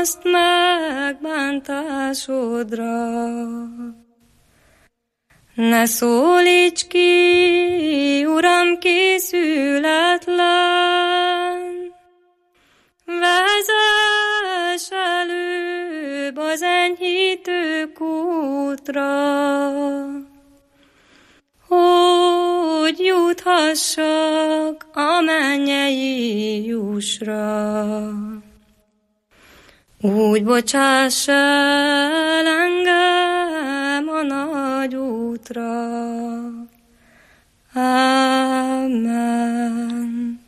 azt megbántásodra. Ne szólíts ki, Uram, készületlen, vezess előbb az enyhítő kútra, hogy juthassak a mennyei jussra. Úgy bocsáss el engem a nagy útra. Amen.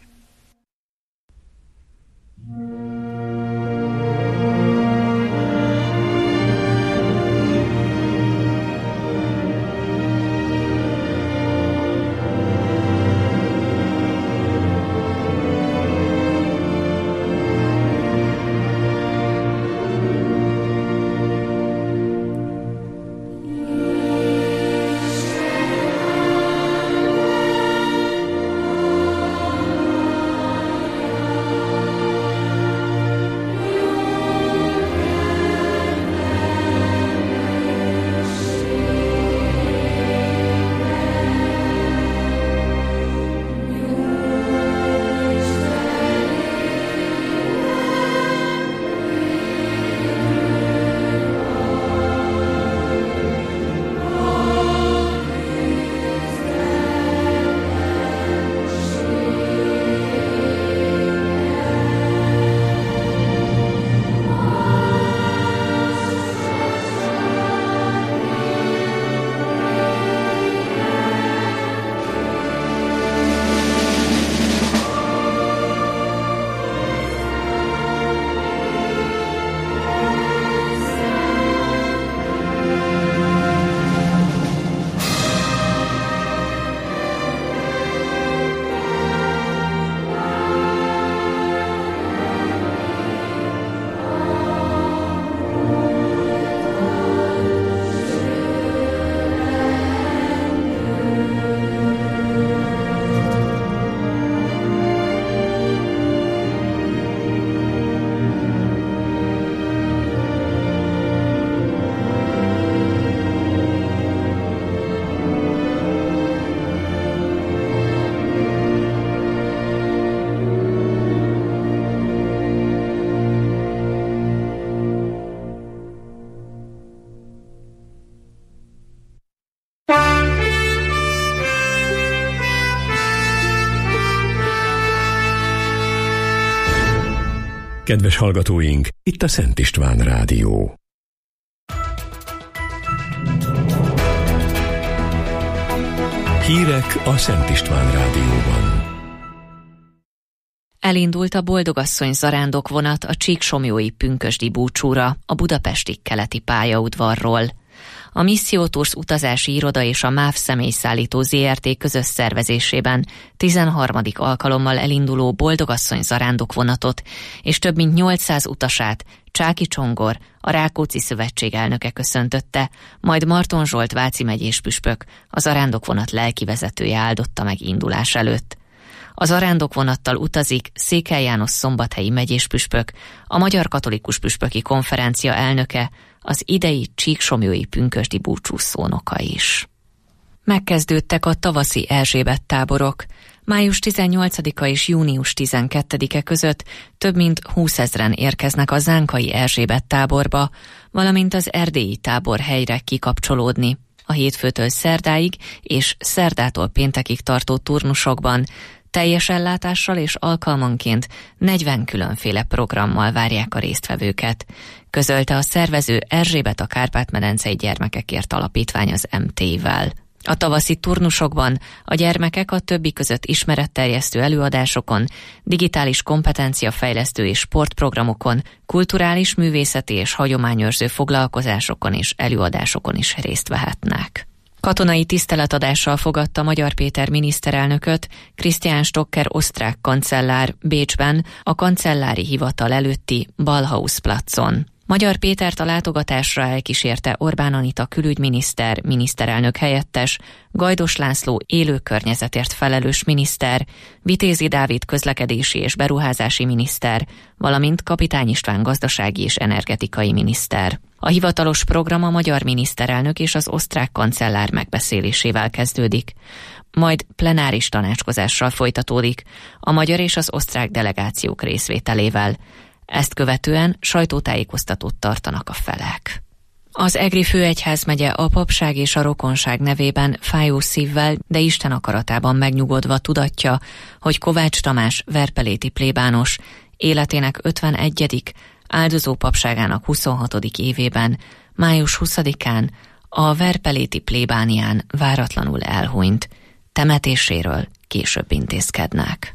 Kedves hallgatóink, itt a Szent István Rádió. Hírek a Szent István Rádióban. Elindult a Boldogasszony zarándokvonat a Csíksomlyói pünkösdi búcsúra a budapesti keleti pályaudvarról. A Missio Tours utazási iroda és a MÁV személyszállító ZRT közös szervezésében 13. alkalommal elinduló Boldogasszony zarándokvonatot és több mint 800 utasát Csáky Csongor, a Rákóczi Szövetség elnöke köszöntötte, majd Marton Zsolt váci megyés püspök, a zarándokvonat lelkivezetője áldotta meg indulás előtt. A zarándokvonattal utazik Székely János szombathelyi megyés püspök, a Magyar Katolikus Püspöki Konferencia elnöke, az idei csíksomlyói pünkösdi búcsú szónoka is. Megkezdődtek a tavaszi Erzsébet táborok. Május 18-a és június 12-e között több mint 20 000-en érkeznek a zánkai Erzsébet táborba, valamint az erdélyi táborhelyre kikapcsolódni. A hétfőtől szerdáig és szerdától péntekig tartó turnusokban teljes ellátással és alkalmanként 40 különféle programmal várják a résztvevőket, közölte a szervező Erzsébet a Kárpát-medencei Gyermekekért Alapítvány az MT-vel. A tavaszi turnusokban a gyermekek a többi között ismeretterjesztő előadásokon, digitális kompetenciafejlesztő és sportprogramokon, kulturális, művészeti és hagyományőrző foglalkozásokon és előadásokon is részt vehetnek. Katonai tiszteletadással fogadta Magyar Péter miniszterelnököt Christian Stocker osztrák kancellár Bécsben a kancellári hivatal előtti Ballhausplatz-on. Magyar Pétert a látogatásra elkísérte Orbán Anita külügyminiszter, miniszterelnök helyettes, Gajdos László élő környezetért felelős miniszter, Vitézi Dávid közlekedési és beruházási miniszter, valamint Kapitány István gazdasági és energetikai miniszter. A hivatalos program a magyar miniszterelnök és az osztrák kancellár megbeszélésével kezdődik, majd plenáris tanácskozással folytatódik, a magyar és az osztrák delegációk részvételével. Ezt követően sajtótájékoztatót tartanak a felek. Az Egri főegyházmegye a papság és a rokonság nevében fájó szívvel, de Isten akaratában megnyugodva tudatja, hogy Kovács Tamás verpeléti plébános életének 51., áldozó papságának 26. évében, május 20-án a verpeléti plébánián váratlanul elhunyt. Temetéséről később intézkednek.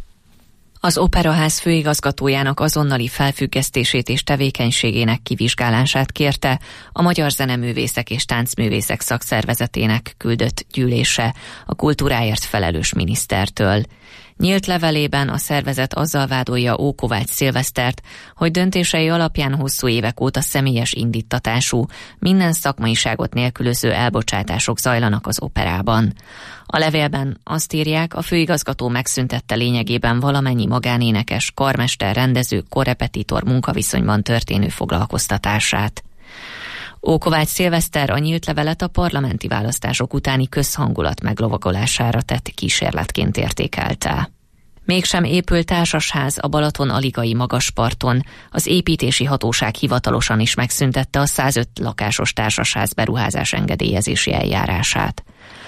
Az Operaház főigazgatójának azonnali felfüggesztését és tevékenységének kivizsgálását kérte a Magyar Zeneművészek és Táncművészek Szakszervezetének küldött gyűlése a kultúráért felelős minisztertől. Nyílt levelében a szervezet azzal vádolja Ókovács Szilvesztert, hogy döntései alapján hosszú évek óta személyes indíttatású, minden szakmaiságot nélkülöző elbocsátások zajlanak az operában. A levélben azt írják, a főigazgató megszüntette lényegében valamennyi magánénekes, karmester, rendező, korrepetitor munkaviszonyban történő foglalkoztatását. Ókovács Szilveszter a nyílt levelet a parlamenti választások utáni közhangulat meglovagolására tett kísérletként értékelte. Mégsem épül társasház a Balaton-Aligai magasparton, az építési hatóság hivatalosan is megszüntette a 105 lakásos társasház beruházás engedélyezési eljárását.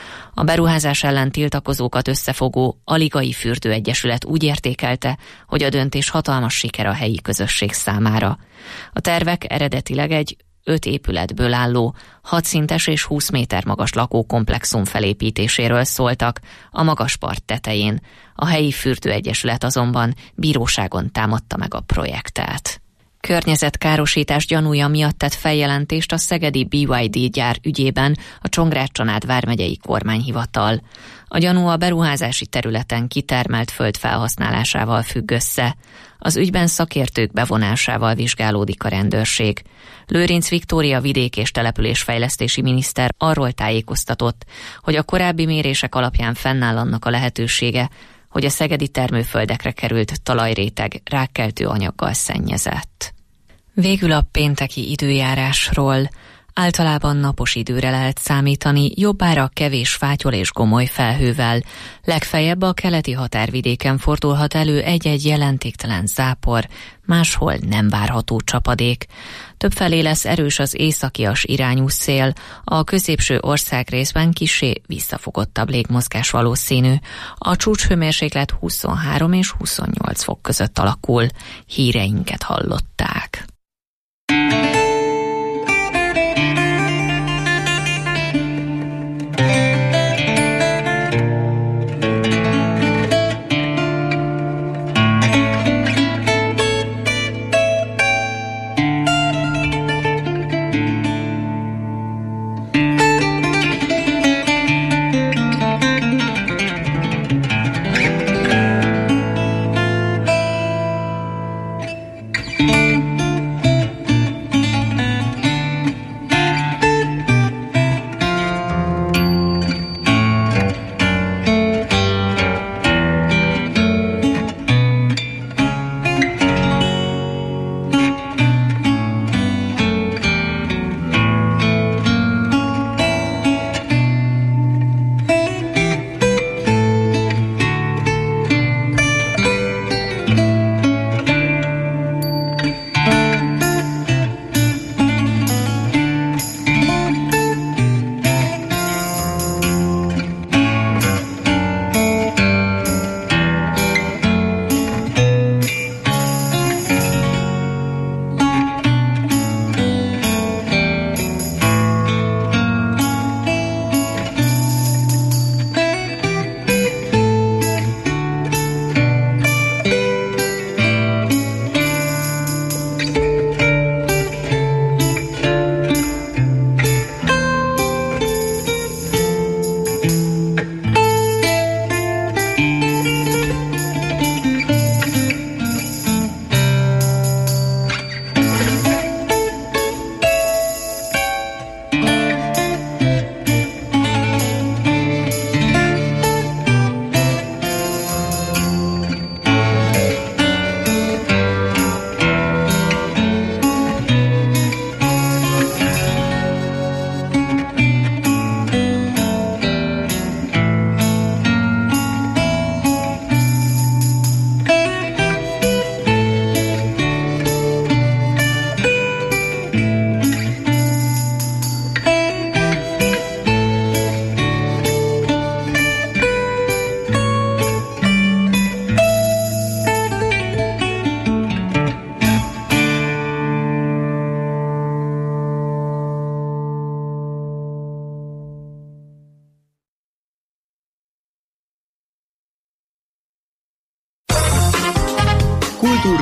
A beruházás ellen tiltakozókat összefogó Aligai Fürdőegyesület úgy értékelte, hogy a döntés hatalmas siker a helyi közösség számára. A tervek eredetileg egy 5 épületből álló, 6 szintes és 20 méter magas lakókomplexum felépítéséről szóltak a magaspart tetején. A helyi fürdőegyesület azonban bíróságon támadta meg a projektet. Környezetkárosítás gyanúja miatt tett feljelentést a szegedi BYD gyár ügyében a Csongrád-Csanád vármegyei kormányhivatal. A gyanú a beruházási területen kitermelt föld felhasználásával függ össze. Az ügyben szakértők bevonásával vizsgálódik a rendőrség. Lőrinc Viktória vidék- és településfejlesztési miniszter arról tájékoztatott, hogy a korábbi mérések alapján fennáll annak a lehetősége, hogy a szegedi termőföldekre került talajréteg rákkeltő anyaggal szennyezett. Végül a pénteki időjárásról. Általában napos időre lehet számítani, jobbára kevés fátyol és gomoly felhővel. Legfeljebb a keleti határvidéken fordulhat elő egy-egy jelentéktelen zápor, máshol nem várható csapadék. Többfelé lesz erős az északias irányú szél, a középső országrészben kissé visszafogottabb légmozgás valószínű. A csúcshőmérséklet 23 és 28 fok között alakul. Híreinket hallották.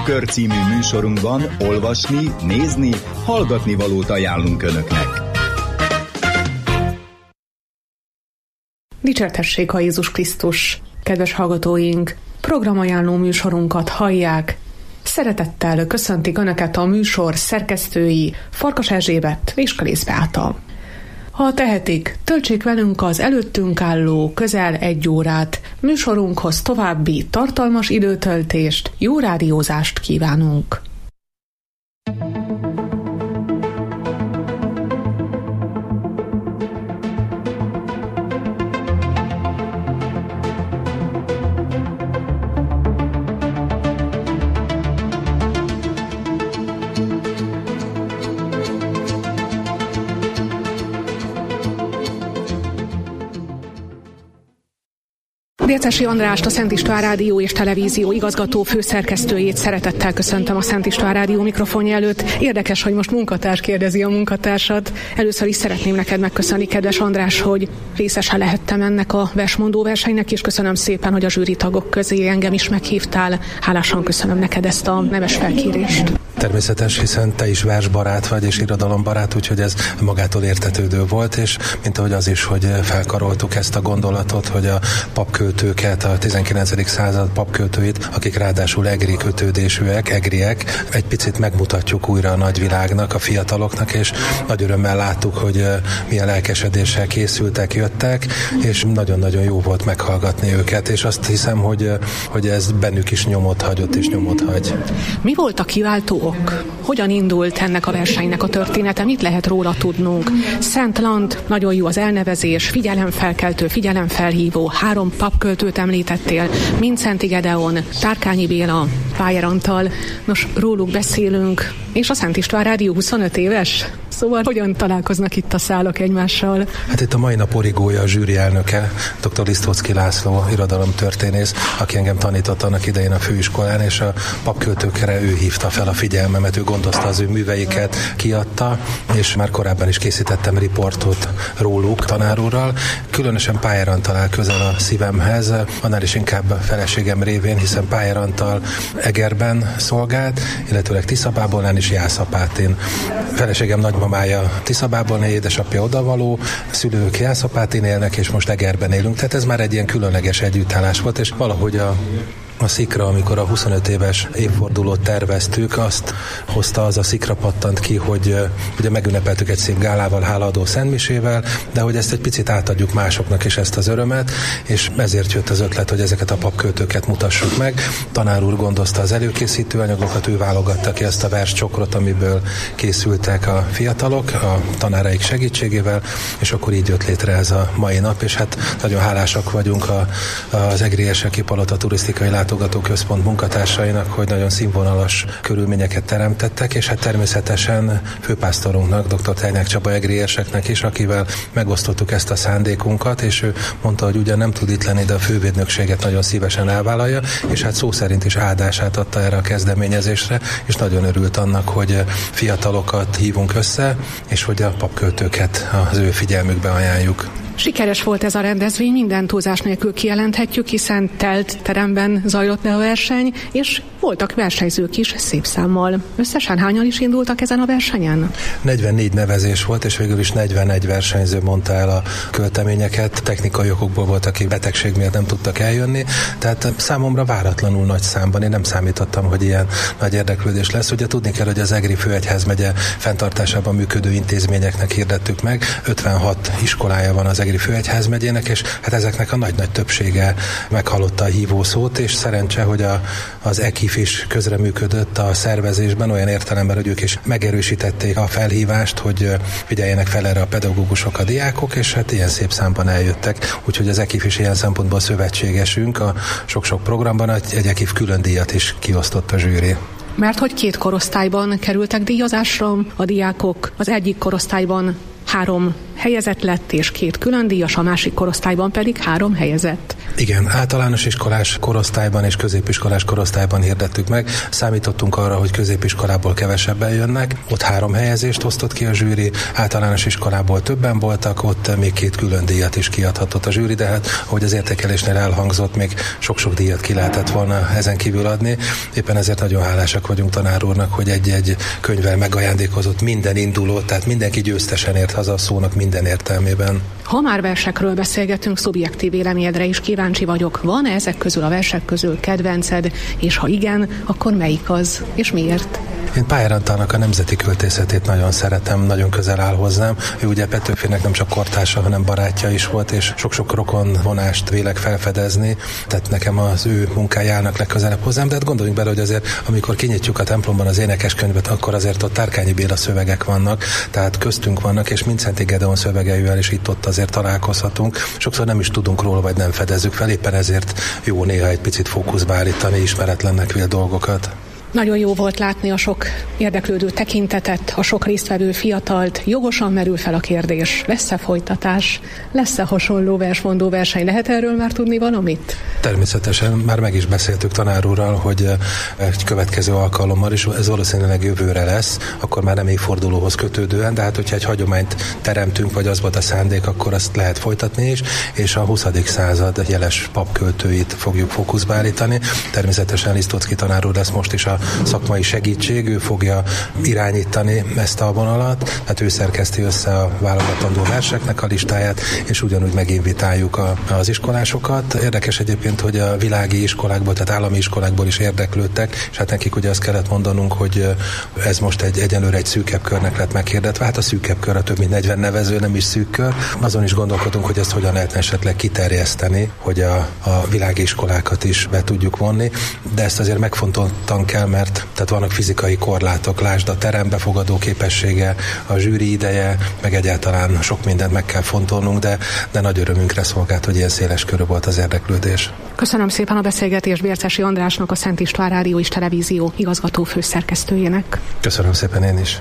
Témakör című műsorunkban olvasni, nézni, hallgatni valót ajánlunk Önöknek. Dicsértessék a Jézus Krisztus! Kedves hallgatóink, programajánló műsorunkat hallják. Szeretettel köszöntik Önöket a műsor szerkesztői Farkas Erzsébet és Kalész Beáta. Ha tehetik, töltsék velünk az előttünk álló közel 1 órát. Műsorunkhoz további tartalmas időtöltést, jó rádiózást kívánunk! Décesi Andrást, a Szent István Rádió és Televízió igazgató főszerkesztőjét szeretettel köszöntöm a Szent István Rádió mikrofonja előtt. Érdekes, hogy most munkatárs kérdezi a munkatársat. Először is szeretném neked megköszönni, kedves András, hogy részese lehettem ennek a versmondó versenynek, és köszönöm szépen, hogy a zsűri tagok közé engem is meghívtál. Hálásan köszönöm neked ezt a neves felkérést. Természetes, hiszen te is versbarát vagy és irodalombarát, úgyhogy ez magától értetődő volt, és mint ahogy az is, hogy felkaroltuk ezt a gondolatot, hogy a papköltőket, a 19. század papköltőit, akik ráadásul egri kötődésűek, egriek, egy picit megmutatjuk újra a nagyvilágnak, a fiataloknak, és nagy örömmel láttuk, hogy milyen lelkesedéssel készültek, jöttek, és nagyon-nagyon jó volt meghallgatni őket, és azt hiszem, hogy ez bennük is nyomot hagyott és nyomot hagy. Mi volt a kiváltó ok? Hogyan indult ennek a versenynek a története? Mit lehet róla tudnunk? Szentland, nagyon jó az elnevezés, figyelemfelkeltő, figyelemfelhívó, 3 papköltőt említettél, Mindszenty Gedeon, Tárkányi Béla, Pájer Antal. Nos, róluk beszélünk, és a Szent István Rádió 25 éves? Szóval hogyan találkoznak itt a szálak egymással? Hát itt a mai nap origója a zsűri elnöke, dr. Lisztóczky László, irodalomtörténész, aki engem tanított annak idején a főiskolán, és a papköltőkre ő hívta fel a figyelmemet, ő gondozta az ő műveiket, kiadta, és már korábban is készítettem riportot róluk tanárúrral. Különösen Pájer Antal áll közel a szívemhez, annál is inkább feleségem révén, hiszen Pájer Antal Egerben szolgált, illetőleg Tiszabábolnán és Jászapátén. Feleségem nagymamája Tiszabábolnán, édesapja odavaló, szülők Jászapátén élnek, és most Egerben élünk, tehát ez már egy ilyen különleges együttállás volt, és valahogy a szikra, amikor a 25 éves évfordulót terveztük, azt hozta, az a szikra pattant ki, hogy ugye megünnepeltük egy szép gálával, hálaadó szentmisével, de hogy ezt egy picit átadjuk másoknak is ezt az örömet, és ezért jött az ötlet, hogy ezeket a papköltőket mutassuk meg. Tanár úr gondozta az előkészítő anyagokat, ő válogatta ki ezt a verscsokrot, amiből készültek a fiatalok, a tanáraik segítségével, és akkor így jött létre ez a mai nap, és hát nagyon hálásak vagyunk az Egri Erseki Palota Turisztikai Látogatóközpont munkatársainak, hogy nagyon színvonalas körülményeket teremtettek, és hát természetesen főpásztorunknak, dr. Tejnák Csaba egri érseknek is, akivel megosztottuk ezt a szándékunkat, és ő mondta, hogy ugyan nem tud itt lenni, de a fővédnökséget nagyon szívesen elvállalja, és hát szó szerint is áldását adta erre a kezdeményezésre, és nagyon örült annak, hogy fiatalokat hívunk össze, és hogy a papköltőket az ő figyelmükbe ajánljuk. Sikeres volt ez a rendezvény, minden túlzás nélkül kijelenthetjük, hiszen telt teremben zajlott le a verseny, és voltak versenyzők is szép számmal. Összesen hányan is indultak ezen a versenyen? 44 nevezés volt, és végül is 41 versenyző mondta el a költeményeket. Technikai okokból volt, aki betegség miatt nem tudtak eljönni, tehát számomra váratlanul nagy számban. Én nem számítottam, hogy ilyen nagy érdeklődés lesz. Ugye tudni kell, hogy az Egri Főegyházmegye fenntartásában működő intézményeknek hirdettük meg. 56 iskolája van az Egri Főegyházmegyének, és hát ezeknek a nagy-nagy többsége meghallotta a hívószót, és szerencse, hogy az EKIF is közreműködött a szervezésben, olyan értelemben, hogy ők is megerősítették a felhívást, hogy figyeljenek fel erre a pedagógusok, a diákok, és hát ilyen szép számban eljöttek. Úgyhogy az EKIF is ilyen szempontból szövetségesünk a sok-sok programban, egy EKIF külön díjat is kiosztott a zsűri. Mert hogy 2 korosztályban kerültek díjazásra, a diákok az egyik korosztályban 3 helyezett lett, és 2 különdíjas, a másik korosztályban pedig 3 helyezett. Igen, általános iskolás korosztályban és középiskolás korosztályban hirdettük meg. Számítottunk arra, hogy középiskolából kevesebben jönnek. Ott 3 helyezést osztott ki a zsűri, általános iskolából többen voltak, ott még 2 külön díjat is kiadhatott a zsűri, de hát, ahogy az értékelésnél elhangzott, még sok-sok díjat ki lehetett volna ezen kívül adni. Éppen ezért nagyon hálásak vagyunk tanár úrnak, hogy egy-egy könyvvel megajándékozott minden indulót, tehát mindenki győztesen ért haza a szónak minden értelmében. Ha már versekről beszélgetünk, szubjektív véleményedre is kíváncsi vagyok. Van-e ezek közül, a versek közül kedvenced, és ha igen, akkor melyik az, és miért? Én Pályer Antalnak a nemzeti költészetét nagyon szeretem, nagyon közel áll hozzám. Ő ugye Petőfinek nem csak kortársa, hanem barátja is volt, és sok-sok rokon vonást vélek felfedezni, tehát nekem az ő munkája állnak legközelebb hozzám, de hát gondoljunk bele, hogy azért, amikor kinyitjuk a templomban az énekeskönyvet, akkor azért ott Tárkányi Béla szövegek vannak, tehát köztünk vannak, és Mindszenty Gedeon szövegeivel is itt-ott azért találkozhatunk. Sokszor nem is tudunk róla, vagy nem fedezzük fel, éppen ezért jó néha egy picit fókuszba állítani ismeretlennek vélt dolgokat. Nagyon jó volt látni a sok érdeklődő tekintetet, a sok résztvevő fiatalt. Jogosan merül fel a kérdés, lesz-e folytatás, lesz-e hasonló versmondó verseny? Lehet erről már tudni valamit? Természetesen, már meg is beszéltük tanár úrral, hogy egy következő alkalommal is, ez valószínűleg jövőre lesz, akkor már nem évfordulóhoz kötődően, de hát hogyha egy hagyományt teremtünk, vagy az volt a szándék, akkor azt lehet folytatni is, és a 20. század jeles papköltőit fogjuk fókuszba állítani. Természetesen Lisztocki tanár úr lesz most is a szakmai segítség, ő fogja irányítani ezt a vonalat, hát ő szerkeszti össze a válogatandó verseknek a listáját, és ugyanúgy meginvitáljuk az iskolásokat. Érdekes egyébként, hogy a világi iskolákból, tehát állami iskolákból is érdeklődtek, és hát nekik ugye azt kellett mondanunk, hogy ez most egyenlőre egy szűkebb körnek lett meghirdetve, hát a szűkebb kör a több mint 40 nevező, nem is szűk kör. Azon is gondolkodunk, hogy ezt hogyan lehetne esetleg kiterjeszteni, hogy a világi iskolákat is be tudjuk vonni, de ezt azért megfontoltan kell, mert tehát vannak fizikai korlátok, lásd a terem befogadó képessége, a zsűri ideje, meg egyáltalán sok mindent meg kell fontolnunk, de nagy örömünkre szolgált, hogy ilyen széles körű volt az érdeklődés. Köszönöm szépen a beszélgetést Bércesi Andrásnak, a Szent István Rádió és Televízió igazgató főszerkesztőjének. Köszönöm szépen én is.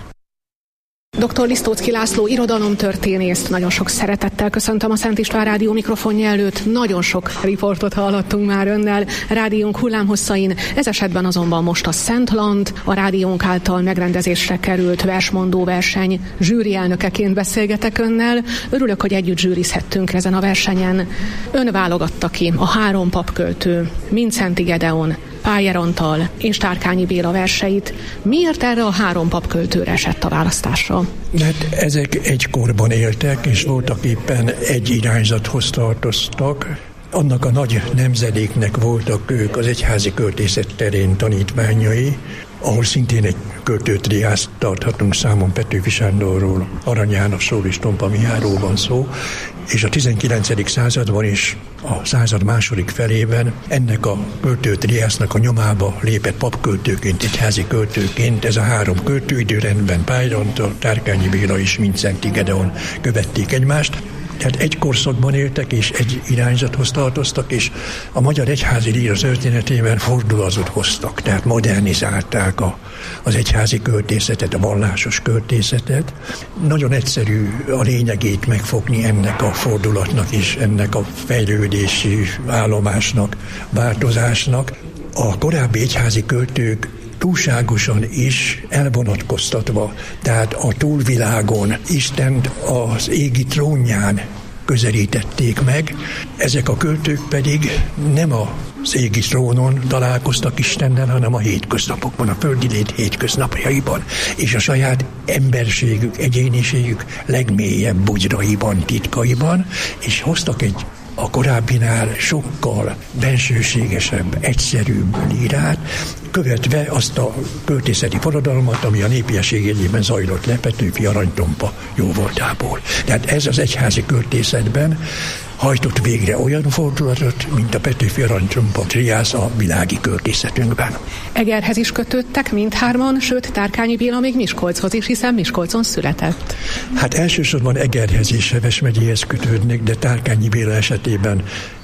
Dr. Lisztocki László irodalomtörténészt nagyon sok szeretettel köszöntöm a Szent István Rádió mikrofonja előtt. Nagyon sok riportot hallottunk már önnel rádiónk hullámhosszain, ez esetben azonban most a Szentland, a rádiónk által megrendezésre került versmondó verseny zsűri elnökeként beszélgetek önnel. Örülök, hogy együtt zsűrizhettünk ezen a versenyen. Ön válogatta ki a 3 papköltő, Mindszenty Gedeon, Pályer Antal és Tárkányi Béla verseit. Miért erre a 3 papköltőre esett a választásra? Hát ezek egy korban éltek, és voltak éppen egy irányzathoz tartoztak. Annak a nagy nemzedéknek voltak ők az egyházi költészet terén tanítványai, ahol szintén egy költőtriászt tarthatunk számon, Petőfi Sándorról, Arany Jánosról és Tompa Mihályról van szó, és a 19. században is a század második felében ennek a költőtriásznak a nyomába lépett papköltőként, egyházi költőként ez a 3 költő időrendben Pályer Antal, Tárkányi Béla és Mindszenty Gedeon követték egymást. Tehát egy korszakban éltek, és egy irányzathoz tartoztak, és a magyar egyházi líra történetében fordulatot hoztak, tehát modernizálták az egyházi költészetet, a vallásos költészetet. Nagyon egyszerű a lényegét megfogni ennek a fordulatnak és ennek a fejlődési állomásnak, változásnak. A korábbi egyházi költők túlságosan is elvonatkoztatva, tehát a túlvilágon, Istent az égi trónján közelítették meg. Ezek a költők pedig nem az égi trónon találkoztak Istennel, hanem a hétköznapokban, a földi lét hétköznapjaiban, és a saját emberségük, egyéniségük legmélyebb bugyraiban, titkaiban, és hoztak egy a korábbinál sokkal bensőségesebb, egyszerűbb lírát, követve azt a költészeti forradalmat, ami a népiesség jegyében zajlott le Petőfi Aranytompa jóvoltából. Tehát ez az egyházi költészetben hajtott végre olyan fordulatot, mint a Petőfi Aranytompa triász a világi költészetünkben. Egerhez is kötődtek mindhárman, sőt Tárkányi Béla még Miskolchoz is, hiszen Miskolcon született. Hát elsősorban Egerhez és Heves megyéhez kötődnek, de Tárkányi Béla esetében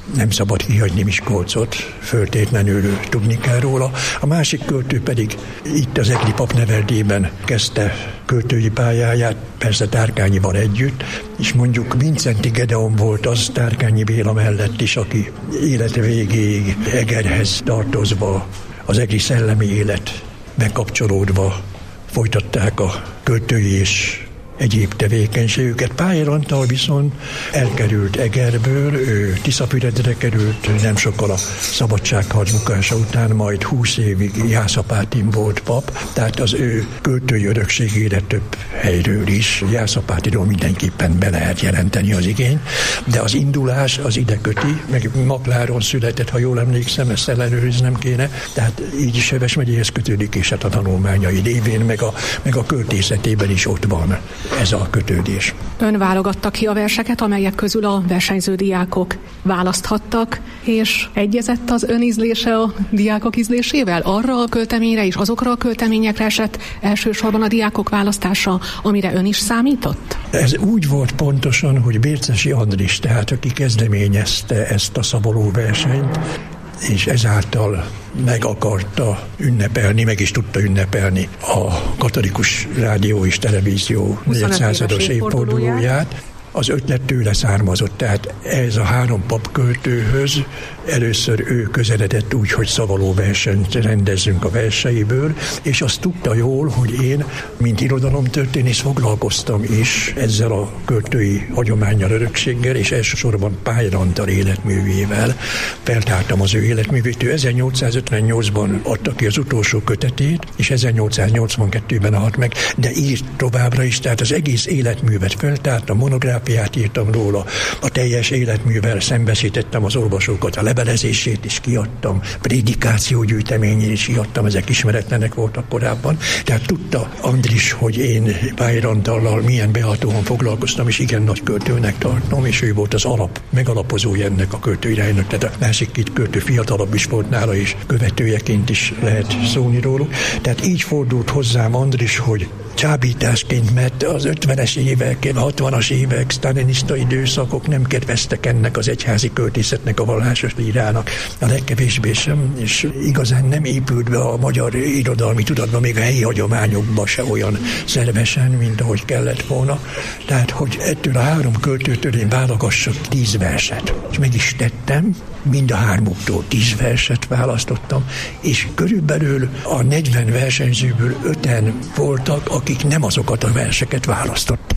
nem szabad kihagyni Miskolcot, föltétlenül tudni kell róla. A másik költő pedig itt az Egri Papneveldében kezdte költői pályáját, persze Tárkányival együtt, és mondjuk Vincenti Gedeon volt az Tárkányi Béla mellett is, aki élete végéig Egerhez tartozva, az egri szellemi élet megkapcsolódva folytatták a költői és egyéb tevékenységüket. Pályár Antal viszont elkerült Egerből, ő Tiszafüredre került, nem sokkal a szabadságharc bukása után, majd 20 évig Jászapátin volt pap, tehát az ő költői örökségére több helyről is, Jászapátiról mindenképpen be lehet jelenteni az igény, de az indulás az ide köti, meg Makláron született, ha jól emlékszem, ezt ellenőriznem kéne, tehát így is Heves megyéhez kötődik, és hát a tanulmányai révén, meg a költészetében is ott van ez a kötődés. Ön válogatta ki a verseket, amelyek közül a versenyző diákok választhattak, és egyezett az ön ízlése a diákok ízlésével? Arra a költeményre és azokra a költeményekre esett elsősorban a diákok választása, amire ön is számított? Ez úgy volt pontosan, hogy Bércesi Andris, tehát aki kezdeményezte ezt a szavaló versenyt, és ezáltal meg akarta ünnepelni, meg is tudta ünnepelni a katolikus rádió és televízió 400. évfordulóját. Az ötlet tőle származott, tehát ez a 3 papköltőhöz először ő közeledett úgy, hogy szavaló versenyt rendezzünk a verseiből, és azt tudta jól, hogy én, mint irodalomtörténész foglalkoztam is ezzel a költői hagyománnyal, örökséggel, és elsősorban Pályár Antal életművével. Feltártam az ő életművét. Ő 1858-ban adta ki az utolsó kötetét, és 1882-ben halt meg, de írt továbbra is, tehát az egész életművet feltártam, monográfiát írtam róla, a teljes életművel szembesítettem az olvasókat, a levelezését is kiadtam, prédikációgyűjteményét is kiadtam, ezek ismeretlenek voltak korábban. Tehát tudta Andris, hogy én Pályár Antallal milyen behatóan foglalkoztam, és igen nagy költőnek tartom, és ő volt az megalapozója ennek a költőiránynak. Tehát a másik 2 költő fiatalabb is volt nála, és követőjeként is lehet szólni róluk. Tehát így fordult hozzám Andris, hogy csábításként, mert az 50-es évek, a 60-as évek, sztálinista időszakok nem kedveztek ennek az egyházi költészetnek, a vallásos lírának, a legkevésbé sem, és igazán nem épült be a magyar irodalmi tudatba, még a helyi hagyományokba se olyan szervesen, mint ahogy kellett volna. Tehát, hogy ettől a 3 költőtől én válogassak 10 verset. És meg is tettem, mind a 3-uktól 10 verset választottam, és körülbelül a 40 versenyzőből 5-en voltak, akik nem azokat a verseket választották.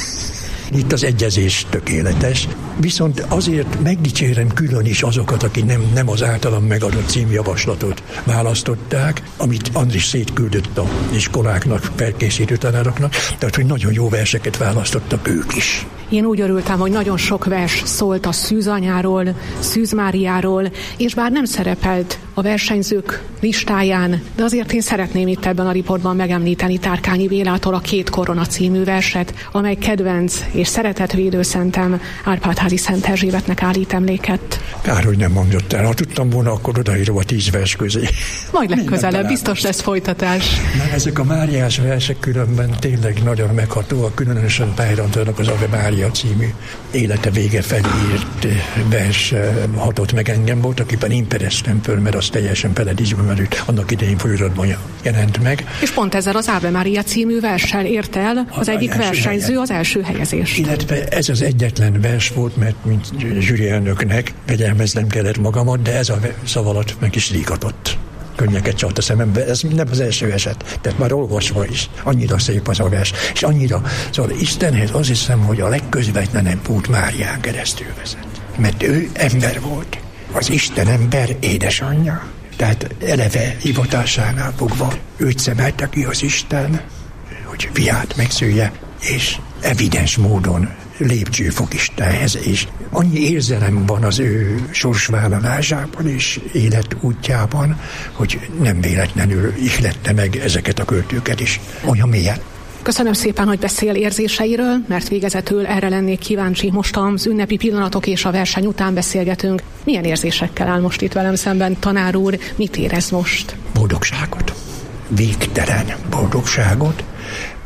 Itt az egyezés tökéletes, viszont azért megdicsérem külön is azokat, akik nem az általam megadott címjavaslatot választották, amit Andris szétküldött a iskoláknak, felkészítő tanároknak, tehát hogy nagyon jó verseket választottak ők is. Én úgy örültem, hogy nagyon sok vers szólt a Szűz anyáról, Szűz Máriáról, és bár nem szerepelt a versenyzők listáján, de azért én szeretném itt ebben a riportban megemlíteni Tárkányi Bélától a 2 korona című verset, amely kedvenc és szeretett védőszentem Árpád-házi Szent Erzsébetnek állít emléket. Kár, hogy nem mondott el. Ha tudtam volna, akkor odaírom a 10 vers közé. Majd legközelebb, biztos lesz folytatás. Na, ezek a Máriás versek különben tényleg nagyon meghatóak, különösen Pályár Antalnak az Ave Mária című élete vége felé írt vers hatott meg engem. Voltak éppen én pereztem föl, mert az teljesen feledésbe merült. Annak idején folyóiratban jelent meg. És pont ezzel az Ave Mária című verssel ért el az egyik versenyző az első helyezést. Illetve ez az egyetlen vers volt, mert mint zsűrielnöknek fegyelmeznem kellett magamat, de ez a szavalat meg is rígatott. Könnyeket csalt a szemembe, ez nem az első eset, tehát már olvasva is. Annyira szép az a vers, és annyira, szóval Istenhez azt hiszem, hogy a legközvetlenebb út Márián keresztül vezet. Mert ő ember volt, az Isten ember édesanyja. Tehát eleve hivatásánál fogva őt szemelte ki az Isten, hogy fiát megszülje, és evidens módon lépcső fog Istenhez, és annyi érzelem van az ő sorsvállalásában és életútjában, hogy nem véletlenül ihlette meg ezeket a költőket is olyan mélyen. Köszönöm szépen, hogy beszél érzéseiről, mert végezetül erre lennék kíváncsi. Most az ünnepi pillanatok és a verseny után beszélgetünk. Milyen érzésekkel áll most itt velem szemben, tanár úr? Mit érez most? Boldogságot. Végtelen boldogságot,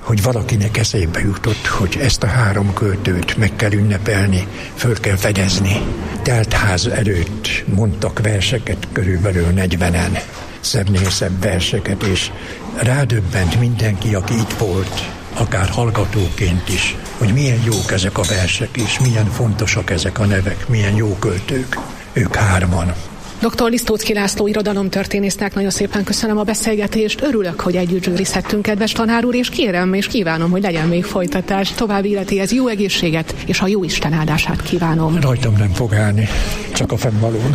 hogy valakinek eszébe jutott, hogy ezt a 3 költőt meg kell ünnepelni, föl kell fedezni. Teltház előtt mondtak verseket, körülbelül 40-en, szebbnél szebb verseket, és rádöbbent mindenki, aki itt volt, akár hallgatóként is, hogy milyen jók ezek a versek, és milyen fontosak ezek a nevek, milyen jó költők, ők 3-an. Dr. Lisztóczky László irodalomtörténésznek nagyon szépen köszönöm a beszélgetést. Örülök, hogy együtt zsűrizhettünk, kedves tanár úr, és kérem és kívánom, hogy legyen még folytatás. További életéhez jó egészséget, és a jó Isten áldását kívánom. Rajtam nem fog állni, csak a fennvalón.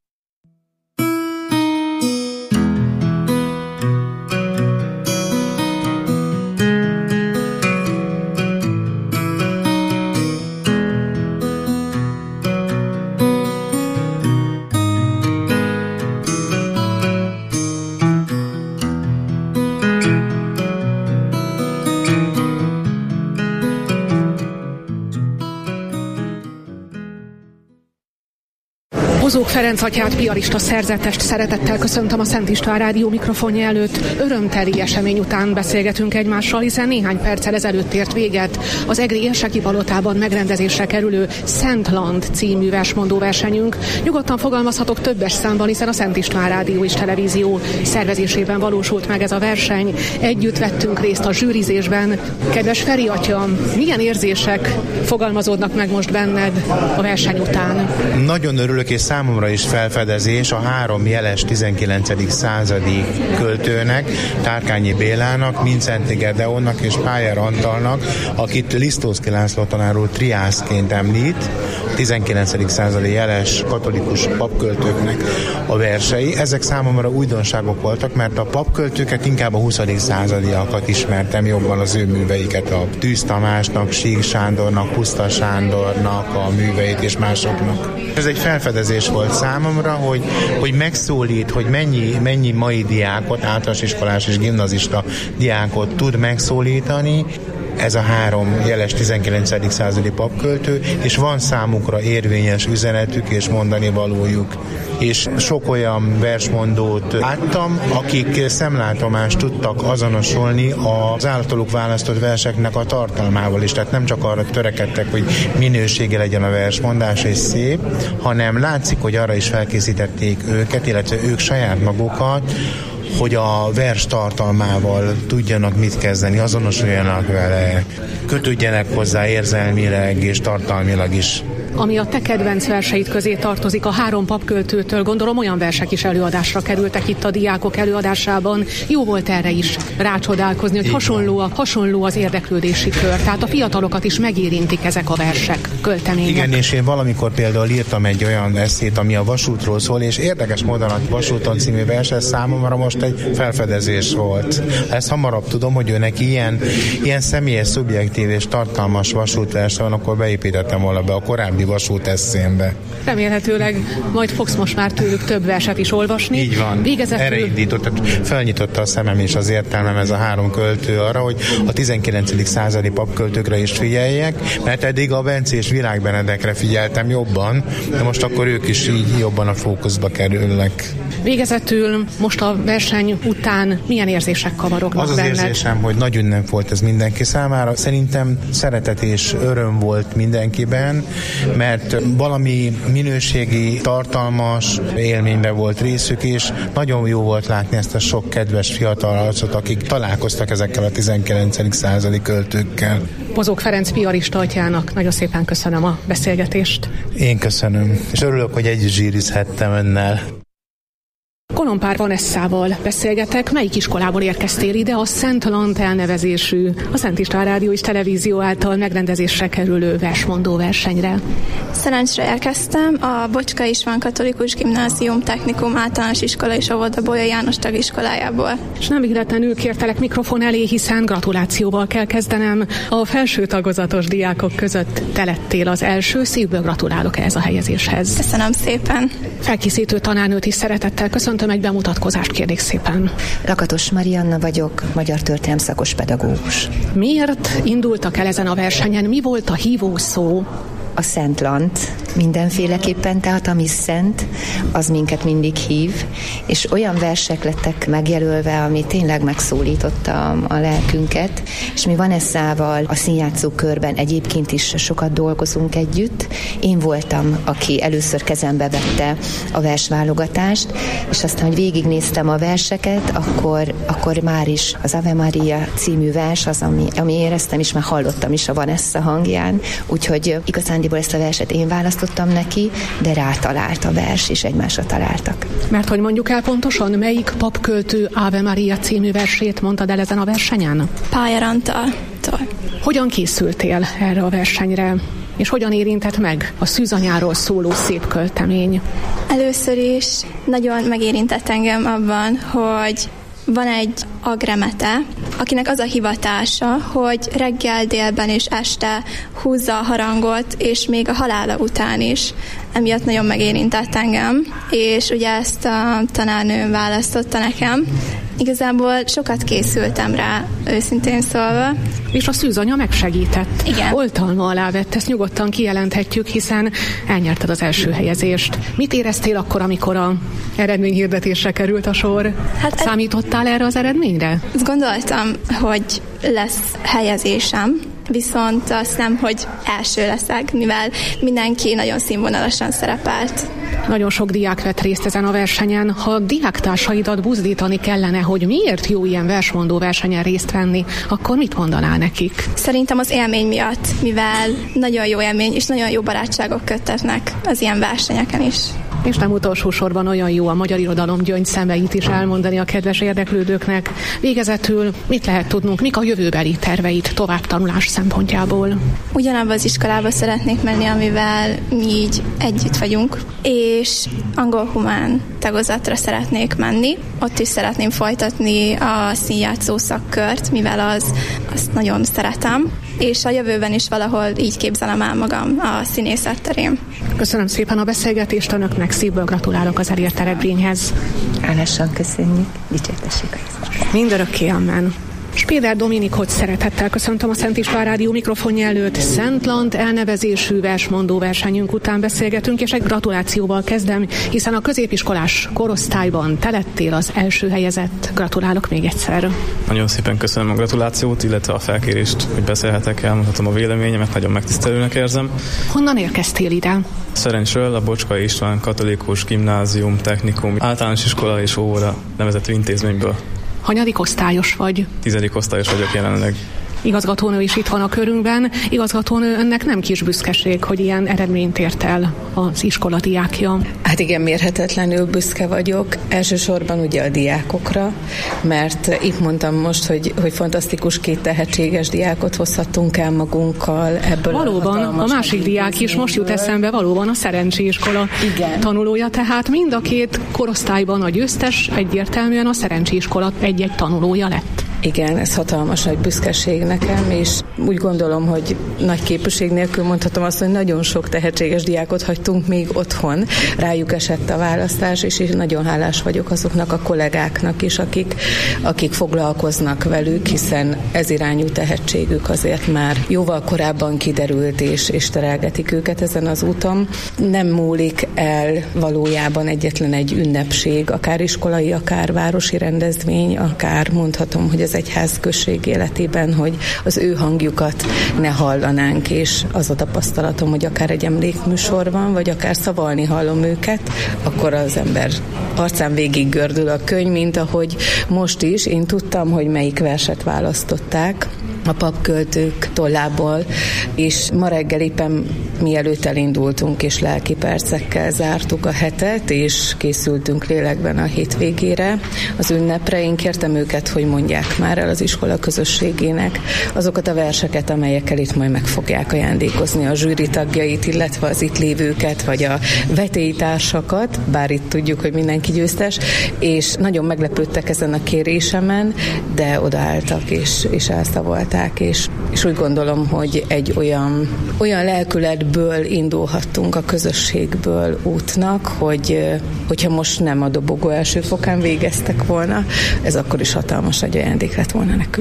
Bozók Ferenc atyát, piarista szerzetest szeretettel köszöntöm a Szent István Rádió mikrofonja előtt. Örömteli esemény után beszélgetünk egymással, hiszen néhány perccel ezelőtt ért véget az egri Érseki palotában megrendezésre kerülő Szentland című versmondó versenyünk. Nyugodtan fogalmazhatok többes számban, hiszen a Szent István Rádió és Televízió szervezésében valósult meg ez a verseny. Együtt vettünk részt a zsűrizésben. Kedves Feri atya, milyen érzések fogalmazódnak meg most benned a verseny után? Nagyon örülök, és számomra is felfedezés a 3 jeles 19. századi költőnek, Tárkányi Bélának, Mindszenty Gedeonnak és Pájer Antalnak, akit Lisztóczky László tanár úr triászként említ, 19. századi jeles katolikus papköltőknek a versei. Ezek számomra újdonságok voltak, mert a papköltőket inkább a 20. századiakat ismertem jobban, az ő műveiket, a Tűz Tamásnak, Sík Sándornak, Puszta Sándornak a műveit és másoknak. Ez egy felfedezés volt számomra, hogy megszólít, hogy mennyi mai diákot, általános iskolás és gimnazista diákot tud megszólítani, ez a 3 jeles 19. századi papköltő, és van számukra érvényes üzenetük és mondani valójuk. És sok olyan versmondót láttam, akik szemlátomást tudtak azonosulni az általuk választott verseknek a tartalmával is. Tehát nem csak arra törekedtek, hogy minősége legyen a versmondás és szép, hanem látszik, hogy arra is felkészítették őket, illetve ők saját magukat, hogy a vers tartalmával tudjanak mit kezdeni, azonosuljanak vele, kötődjenek hozzá érzelmileg és tartalmilag is. Ami a te kedvenc verseid közé tartozik, a 3 papköltőtől, gondolom olyan versek is előadásra kerültek itt a diákok előadásában. Jó volt erre is rácsodálkozni, hogy hasonló az érdeklődési kör. Tehát a fiatalokat is megérintik ezek a versek, költemények. Igen, és én valamikor például írtam egy olyan eszét, ami a vasútról szól, és érdekes módon a Vasúton című vers, ez számomra most egy felfedezés volt. Ezt hamarabb tudom, hogy ő neki ilyen személyes, szubjektív és tartalmas vasútvers van, akkor beépítettem volna be a korábbi vasút eszémbe. Remélhetőleg majd fogsz most már tőlük több verset is olvasni. Így van. Erre indított, felnyitotta a szemem és az értelmem ez a 3 költő arra, hogy a 19. századi papköltőkre is figyeljek, mert eddig a Bencés Virág Benedekre figyeltem jobban, de most akkor ők is így jobban a fókuszba kerülnek. Végezetül most a verseny után milyen érzések kavarognak benned? Az érzésem, hogy nagy ünnep volt ez mindenki számára. Szerintem szeretet és öröm volt mindenkiben, mert valami minőségi, tartalmas élményben volt részük, és nagyon jó volt látni ezt a sok kedves fiatal arcot, akik találkoztak ezekkel a 19. századi költőkkel. Bozók Ferenc piarista atyának nagyon szépen köszönöm a beszélgetést. Én köszönöm, és örülök, hogy együtt zsírizhettem önnel. Kolompár Vanesszával beszélgetek. Melyik iskolából érkeztél ide? A Szentland elnevezésű, a Szent István Rádió és Televízió által megrendezésre kerülő versmondó versenyre. Szerencsre érkeztem a Bocska István Katolikus Gimnázium Technikum Általános Iskola és Óvoda Bolya János tagiskolájából. És nem véletlenül kértelek mikrofon elé, hiszen gratulációval kell kezdenem. A felső tagozatos diákok között te lettél az első. Szívből gratulálok ehhez a helyezéshez. Köszönöm szépen. Felkészítő tanárnőt is szeretettel köszöntöm, egy bemutatkozást kérnék szépen. Lakatos Marianna vagyok, magyar történelem szakos pedagógus. Miért indultak el ezen a versenyen? Mi volt a hívó szó? A Szentland, mindenféleképpen, tehát ami szent, az minket mindig hív, és olyan versek lettek megjelölve, ami tényleg megszólította a lelkünket, és mi Vanessával a színjátszó körben egyébként is sokat dolgozunk együtt. Én voltam, aki először kezembe vette a versválogatást, és aztán, hogy végignéztem a verseket, akkor már is az Ave Maria című vers az, ami éreztem, és már hallottam is a Vanessa hangján, úgyhogy igazándiból ezt a verset én választottam neki, de rátalált a vers, és egymásra találtak. Mert hogy mondjuk el pontosan, melyik papköltő Ave Maria című versét mondtad el ezen a versenyen? Pájer Antaltól. Hogyan készültél erre a versenyre? És hogyan érintett meg a szűzanyáról szóló szép költemény? Először is nagyon megérintett engem abban, hogy van egy agremete, akinek az a hivatása, hogy reggel, délben és este húzza a harangot, és még a halála után is. Emiatt nagyon megérintett engem, és ugye ezt a tanárnőm választotta nekem. Igazából sokat készültem rá, őszintén szólva. És a szűzanya megsegített. Igen. Oltalma alá vett, ezt nyugodtan kijelenthetjük, hiszen elnyerted az első helyezést. Mit éreztél akkor, amikor a eredményhirdetésre került a sor? Számítottál erre az eredményre? Azt gondoltam, hogy lesz helyezésem, viszont azt nem, hogy első leszek, mivel mindenki nagyon színvonalasan szerepelt. Nagyon sok diák vett részt ezen a versenyen. Ha diáktársaidat buzdítani kellene, hogy miért jó ilyen versmondó versenyen részt venni, akkor mit mondanál nekik? Szerintem az élmény miatt, mivel nagyon jó élmény és nagyon jó barátságok köttetnek az ilyen versenyeken is. És nem utolsó sorban olyan jó a magyar irodalom gyöngyszemeit is elmondani a kedves érdeklődőknek. Végezetül mit lehet tudnunk, mik a jövőbeli terveid továbbtanulás szempontjából? Ugyanabban az iskolába szeretnék menni, amivel mi így együtt vagyunk, és angol-humán tagozatra szeretnék menni. Ott is szeretném folytatni a színjátszó szakkört, mivel azt nagyon szeretem, és a jövőben is valahol így képzelem el magam a színészet terén. Köszönöm szépen a beszélgetést önöknek, szívből gratulálok az elért eredményhez. Hálásan köszönjük, dicsértessék a Jézus. Mindörökké, amen. Spéder Dominikot szeretettel köszöntöm a Szent István Rádió mikrofonja előtt. Szentland elnevezésű versmondó versenyünk után beszélgetünk, és egy gratulációval kezdem, hiszen a középiskolás korosztályban te lettél az első helyezett. Gratulálok még egyszer. Nagyon szépen köszönöm a gratulációt, illetve a felkérést, hogy beszélhetek, elmondhatom a véleményemet, nagyon megtisztelőnek érzem. Honnan érkeztél ide? Szerencsről a Bocskai István Katolikus Gimnázium, Technikum, Általános Iskola és Óvoda nevezetű intézményből. Hanyadik osztályos vagy? 10. osztályos vagyok jelenleg. Igazgatónő is itt van a körünkben. Igazgatónő, önnek nem kis büszkeség, hogy ilyen eredményt ért el az iskola diákja. Hát igen, mérhetetlenül büszke vagyok. Elsősorban ugye a diákokra, mert itt mondtam most, hogy fantasztikus 2 tehetséges diákot hozhattunk el magunkkal ebből. Valóban, a másik diák is most jut eszembe, valóban a Szerencsi iskola tanulója, tehát mind a 2 korosztályban a győztes egyértelműen a Szerencsi iskola egy-egy tanulója lett. Igen, ez hatalmas nagy büszkeség nekem, és úgy gondolom, hogy nagy képűség nélkül mondhatom azt, hogy nagyon sok tehetséges diákot hagytunk még otthon. Rájuk esett a választás, és nagyon hálás vagyok azoknak a kollégáknak is, akik foglalkoznak velük, hiszen ez irányú tehetségük azért már jóval korábban kiderült, és terelgetik őket ezen az úton. Nem múlik el valójában egyetlen egy ünnepség, akár iskolai, akár városi rendezvény, akár mondhatom, hogy az egyház község életében, hogy az ő hangjukat ne hallanánk, és az a tapasztalatom, hogy akár egy emlékműsor van, vagy akár szavalni hallom őket, akkor az ember arcán végig gördül a könyv, mint ahogy most is. Én tudtam, hogy melyik verset választották a papköltők tollából, és ma reggel éppen mielőtt elindultunk, és lelki percekkel zártuk a hetet, és készültünk lélekben a hétvégére, az ünnepre. Én kértem őket, hogy mondják már el az iskola közösségének azokat a verseket, amelyekkel itt majd meg fogják ajándékozni a zsűri tagjait, illetve az itt lévőket, vagy a vetélytársakat, bár itt tudjuk, hogy mindenki győztes, és nagyon meglepődtek ezen a kérésemen, de odaálltak, és elszavolták, és úgy gondolom, hogy egy olyan lelkületből indulhattunk a közösségből útnak, hogyha most nem a dobogó első fokán végeztek volna, ez akkor is hatalmas nagy ajándék lett volna nekünk.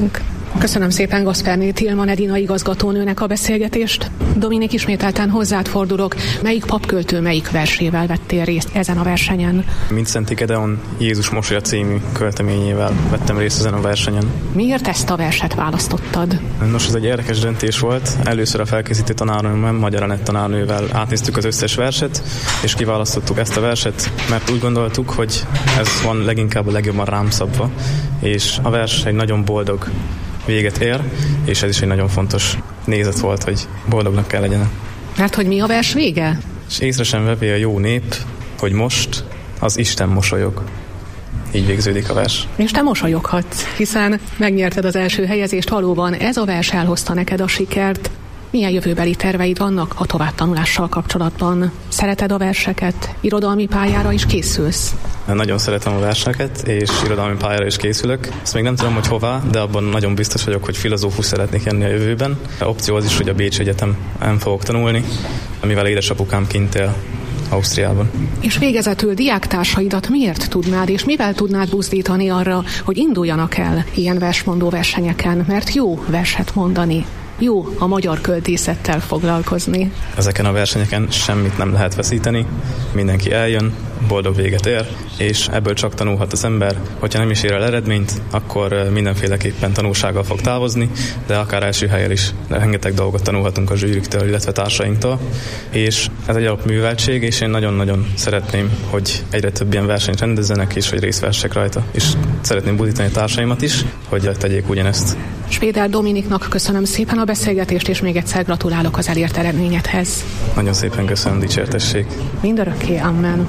Köszönöm szépen Gasperné Tilman Edina igazgatónőnek a beszélgetést. Dominik, ismételten hozzád fordulok. Melyik papköltő, melyik versével vettél részt ezen a versenyen? Mindszenty Gedeon Jézus mosolya című költeményével vettem részt ezen a versenyen. Miért ezt a verset választottad? Nos, ez egy érdekes döntés volt. Először a felkészítő tanárnőmmel, Magyar Anett tanárnővel átnéztük az összes verset, és kiválasztottuk ezt a verset, mert úgy gondoltuk, hogy ez van leginkább a legjobban rám szabva, és a vers egy nagyon boldog véget ér, és ez is egy nagyon fontos nézet volt, hogy boldognak kell legyen. Mert hogy mi a vers vége? És észre sem vevé a jó nép, hogy most az Isten mosolyog. Így végződik a vers. És te mosolyoghatsz, hiszen megnyerted az első helyezést, valóban ez a vers elhozta neked a sikert. Milyen jövőbeli terveid vannak a továbbtanulással kapcsolatban? Szereted a verseket? Irodalmi pályára is készülsz? Nagyon szeretem a verseket, és irodalmi pályára is készülök. Ezt még nem tudom, hogy hová, de abban nagyon biztos vagyok, hogy filozófus szeretnék lenni a jövőben. A opció az is, hogy a Bécsi Egyetemen fogok tanulni, mivel édesapukám kint él Ausztriában. És végezetül diáktársaidat miért tudnád, és mivel tudnád buzdítani arra, hogy induljanak el ilyen versmondó versenyeken, mert jó verset mondani, jó a magyar költészettel foglalkozni. Ezeken a versenyeken semmit nem lehet veszíteni, mindenki eljön, boldog véget ér, és ebből csak tanulhat az ember. Hogyha nem is ér el eredményt, akkor mindenféleképpen tanulsággal fog távozni, de akár első helyen is rengeteg dolgot tanulhatunk a zsűriktől, illetve társainktól. És ez egy alapműveltség, és én nagyon-nagyon szeretném, hogy egyre több ilyen versenyt rendezzenek, és hogy részt vessek rajta. És szeretném buzdítani a társaimat is, hogy tegyék ugyanezt. Spéder Dominiknak köszönöm szépen a beszélgetést, és még egyszer gratulálok az elért eredményedhez. Nagyon szépen köszönöm, dicsértessék. Mindörökké, amen.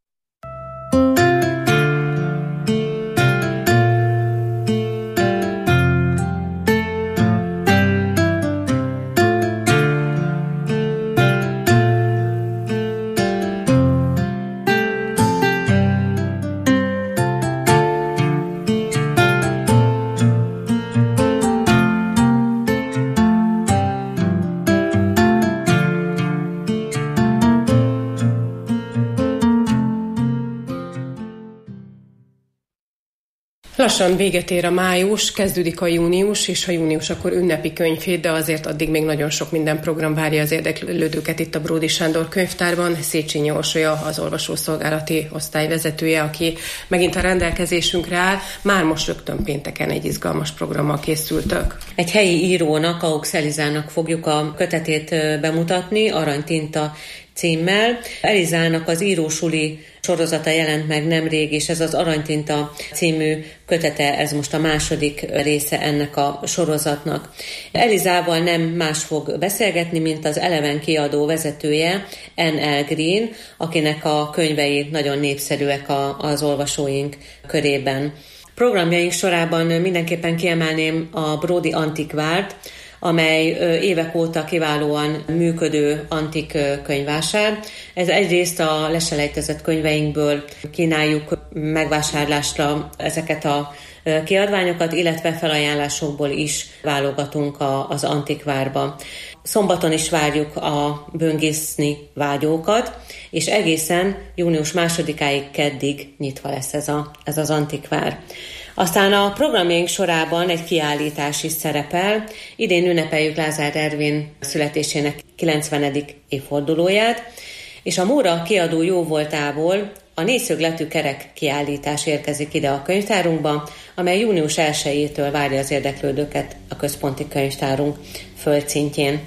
Lassan véget ér a május, kezdődik a június, és ha június, akkor ünnepi könyvhét, de azért addig még nagyon sok minden program várja az érdeklődőket itt a Bródy Sándor könyvtárban. Széchenyi Orsolya, az olvasószolgálati osztályvezetője, aki megint a rendelkezésünkre áll. Már most rögtön pénteken egy izgalmas programmal készültök. Egy helyi írónak, Aux Elizának fogjuk a kötetét bemutatni, Aranytinta címmel. Elizának az írósuli sorozata jelent meg nemrég, és ez az Aranytinta című kötete, ez most a második része ennek a sorozatnak. Elizával nem más fog beszélgetni, mint az Eleven kiadó vezetője, N.L. Green, akinek a könyvei nagyon népszerűek az olvasóink körében. Programjaink sorában mindenképpen kiemelném a Bródy Antikvárt, amely évek óta kiválóan működő antik könyvvásár. Ez egyrészt a leselejtezett könyveinkből kínáljuk megvásárlásra ezeket a kiadványokat, illetve felajánlásokból is válogatunk az Antikvárba. Szombaton is várjuk a böngészni vágyókat, és egészen június 2-áig keddig nyitva lesz ez az Antikvár. Aztán a programjaink sorában egy kiállítás is szerepel. Idén ünnepeljük Lázár Ervin születésének 90. évfordulóját, és a Móra kiadó jóvoltából a négyszögletű kerek kiállítás érkezik ide a könyvtárunkba, amely június 1-től várja az érdeklődőket a központi könyvtárunk földszintjén.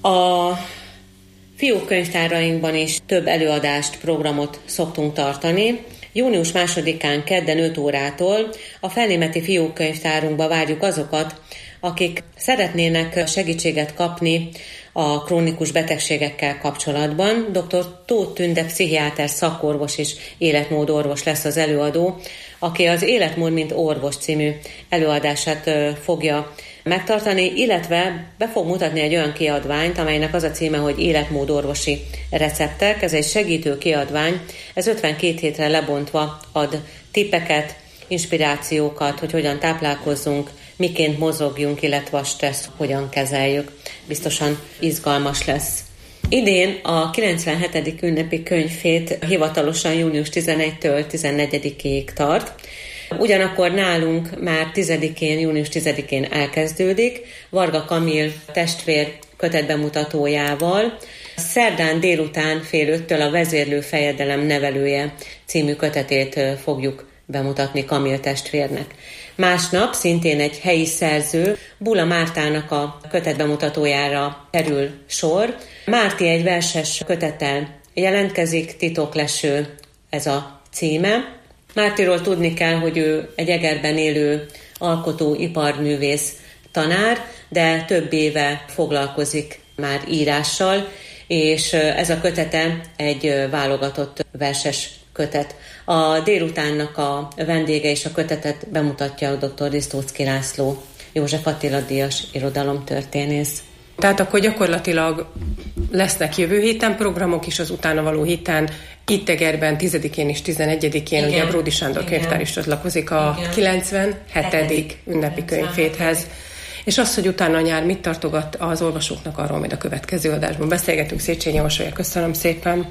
A fiók könyvtárainkban is több előadást, programot szoktunk tartani. Június 2-án kedden 5 órától a Felnémeti fiókkönyvtárunkba várjuk azokat, akik szeretnének segítséget kapni a krónikus betegségekkel kapcsolatban. Dr. Tóth Tünde pszichiáter szakorvos és életmódorvos lesz az előadó, aki az Életmód mint orvos című előadását fogja megtartani, illetve be fog mutatni egy olyan kiadványt, amelynek az a címe, hogy Életmódorvosi receptek. Ez egy segítő kiadvány, ez 52 hétre lebontva ad tippeket, inspirációkat, hogy hogyan táplálkozzunk, miként mozogjunk, illetve a stressz hogyan kezeljük. Biztosan izgalmas lesz. Idén a 97. ünnepi könyvhét hivatalosan június 11-től 14-ig tart. Ugyanakkor nálunk már 10-én, június 10-én elkezdődik Varga Kamil testvér kötetbemutatójával. Szerdán délután 4:30 a Vezérlő fejedelem nevelője című kötetét fogjuk bemutatni Kamil testvérnek. Másnap szintén egy helyi szerző, Bula Mártának a kötetbemutatójára kerül sor. Márti egy verses kötettel jelentkezik, Titokleső ez a címe. Mártiról tudni kell, hogy ő egy Egerben élő alkotó, iparművész tanár, de több éve foglalkozik már írással, és ez a kötete egy válogatott verses kötet. A délutánnak a vendége és a kötetet bemutatja a dr. Lisztóczky László, József Attila díjas irodalomtörténész. Tehát akkor gyakorlatilag lesznek jövő héten programok is, az utána való héten, itt Egerben 10-én és 11-én, ugye a Bródy Sándor könyvtár is csatlakozik a 97. ünnepi könyvhéthez. És az, hogy utána nyár mit tartogat az olvasóknak, arról majd a következő adásban beszélgetünk. Széchenyi Orsolya, köszönöm szépen!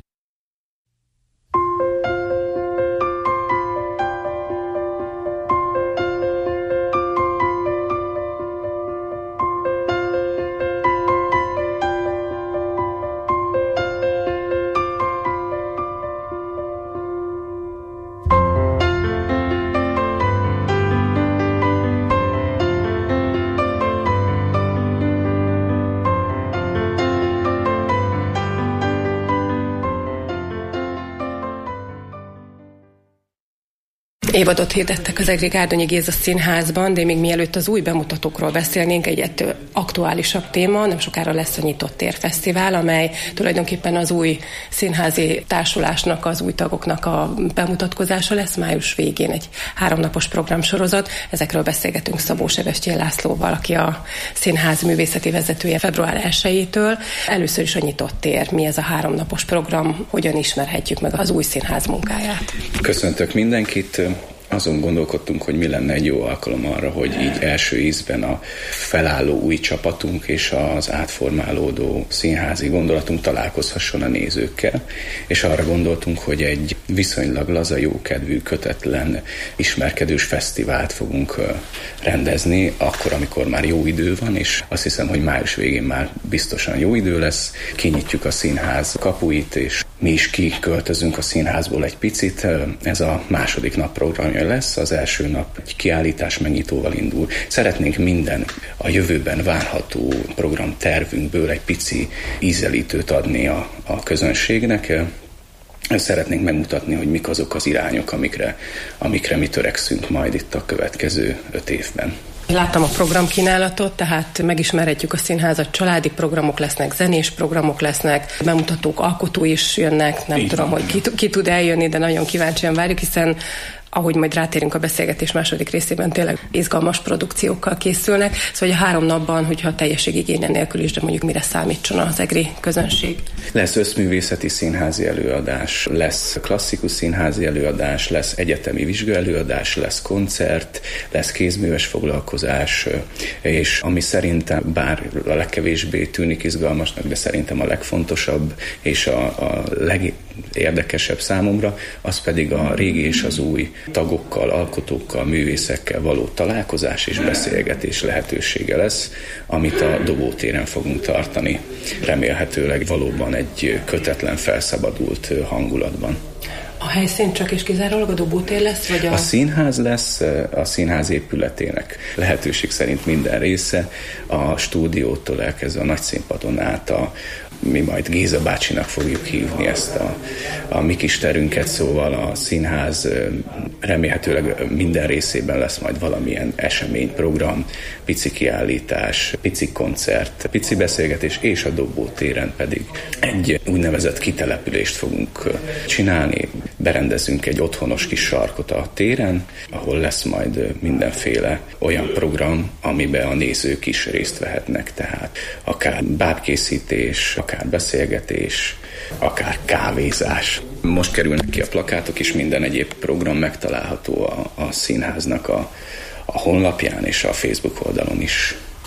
Évadot hirdettek az Egri Gárdonyi Géza Színházban, de még mielőtt az új bemutatókról beszélnénk, egy aktuálisabb téma, nem sokára lesz a Nyitott Tér Fesztivál, amely tulajdonképpen az új színházi társulásnak, az új tagoknak a bemutatkozása lesz május végén, egy 3 napos programsorozat. Ezekről beszélgetünk Szabó Sebestyén Lászlóval, aki a színház művészeti vezetője február 1-től. Először is a Nyitott Tér. Mi ez a 3 napos program? Hogyan ismerhetjük meg az új színház munkáját? Köszöntök mindenkit! Azon gondolkodtunk, hogy mi lenne egy jó alkalom arra, hogy így első ízben a felálló új csapatunk és az átformálódó színházi gondolatunk találkozhasson a nézőkkel, és arra gondoltunk, hogy egy viszonylag laza, jókedvű, kötetlen, ismerkedős fesztivált fogunk rendezni, akkor, amikor már jó idő van, és azt hiszem, hogy május végén már biztosan jó idő lesz. Kinyitjuk a színház kapuit, és mi is kiköltözünk a színházból egy picit. Ez a második nap programja lesz, az első nap egy kiállítás megnyitóval indul. Szeretnénk minden a jövőben várható programtervünkből egy pici ízelítőt adni a közönségnek. Szeretnénk megmutatni, hogy mik azok az irányok, amikre mi törekszünk majd itt a következő 5 évben. Láttam a programkínálatot, tehát megismerhetjük a színházat, családi programok lesznek, zenés programok lesznek, bemutatók, alkotói is jönnek, nem tudom, hogy ki tud eljönni, de nagyon kíváncsian várjuk, hiszen ahogy majd rátérünk a beszélgetés második részében, tényleg izgalmas produkciókkal készülnek. Szóval a 3 napban, hogyha teljességigénye nélkül is, de mondjuk mire számítson az egri közönség. Lesz összművészeti színházi előadás, lesz klasszikus színházi előadás, lesz egyetemi vizsgaelőadás, lesz koncert, lesz kézműves foglalkozás, és ami szerintem, bár a legkevésbé tűnik izgalmasnak, de szerintem a legfontosabb és a legérdekesebb számomra, az pedig a régi és az új tagokkal, alkotókkal, művészekkel való találkozás és beszélgetés lehetősége lesz, amit a Dobótéren fogunk tartani. Remélhetőleg valóban egy kötetlen, felszabadult hangulatban. A helyszín csak és kizárólag a Dobótér lesz? Vagy a színház lesz, a színház épületének lehetőség szerint minden része, a stúdiótól elkezdve a nagyszínpadon át mi majd Géza bácsinak fogjuk hívni ezt a mi kis terünket, szóval a színház remélhetőleg minden részében lesz majd valamilyen eseményprogram, pici kiállítás, pici koncert, pici beszélgetés, és a Dobótéren pedig egy úgynevezett kitelepülést fogunk csinálni. Berendezünk egy otthonos kis sarkot a téren, ahol lesz majd mindenféle olyan program, amiben a nézők is részt vehetnek, tehát akár bábkészítés, akár beszélgetés, akár kávézás. Most kerülnek ki a plakátok, és minden egyéb program megtalálható a színháznak a honlapján és a Facebook oldalon is.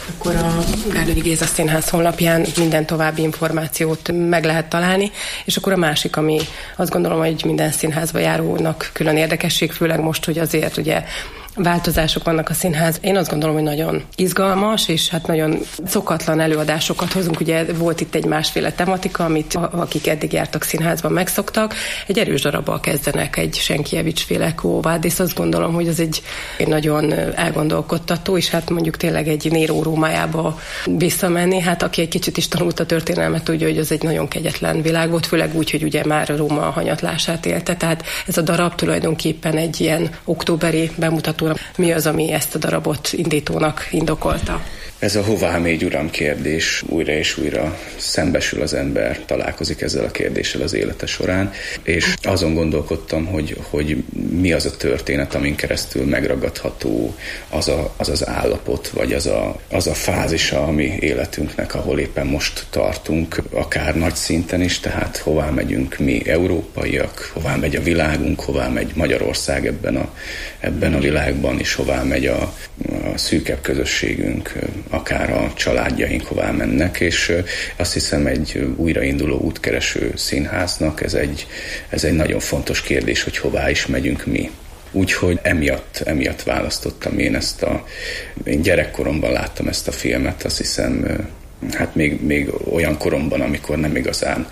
akkor a Gárdonyi Géza Színház honlapján minden további információt meg lehet találni, és akkor a másik, ami azt gondolom, hogy minden színházba járónak külön érdekesség, főleg most, hogy azért ugye változások vannak a színház. Én azt gondolom, hogy nagyon izgalmas, és hát nagyon szokatlan előadásokat hozunk. Ugye volt itt egy másféle tematika, amit akik eddig jártak színházban megszoktak. Egy erős darabbal kezdenek, egy Senkievics-féle Quo-Vadis. Azt gondolom, hogy ez egy nagyon elgondolkodtató, és hát mondjuk tényleg egy Néró Rómájába visszamenni. Hát aki egy kicsit is tanult a történelmet, tudja, hogy ez egy nagyon kegyetlen világ volt, főleg úgy, hogy ugye már Róma hanyatlását élte. Tehát ez a darab tulajdonképpen egy ilyen októberi bemutató. Mi az, ami ezt a darabot indítónak indokolta? Ez a hová mégy, uram kérdés, újra és újra szembesül az ember, találkozik ezzel a kérdéssel az élete során, és azon gondolkodtam, hogy mi az a történet, amin keresztül megragadható az az állapot, vagy az a fázisa a mi életünknek, ahol éppen most tartunk, akár nagy szinten is, tehát hová megyünk mi európaiak, hová megy a világunk, hová megy Magyarország ebben a világban, és hová megy a szűkebb közösségünk, akár a családjaink hová mennek, és azt hiszem egy újrainduló útkereső színháznak ez egy nagyon fontos kérdés, hogy hová is megyünk mi. Úgyhogy emiatt választottam én én gyerekkoromban láttam ezt a filmet, azt hiszem, hát még olyan koromban, amikor nem igazán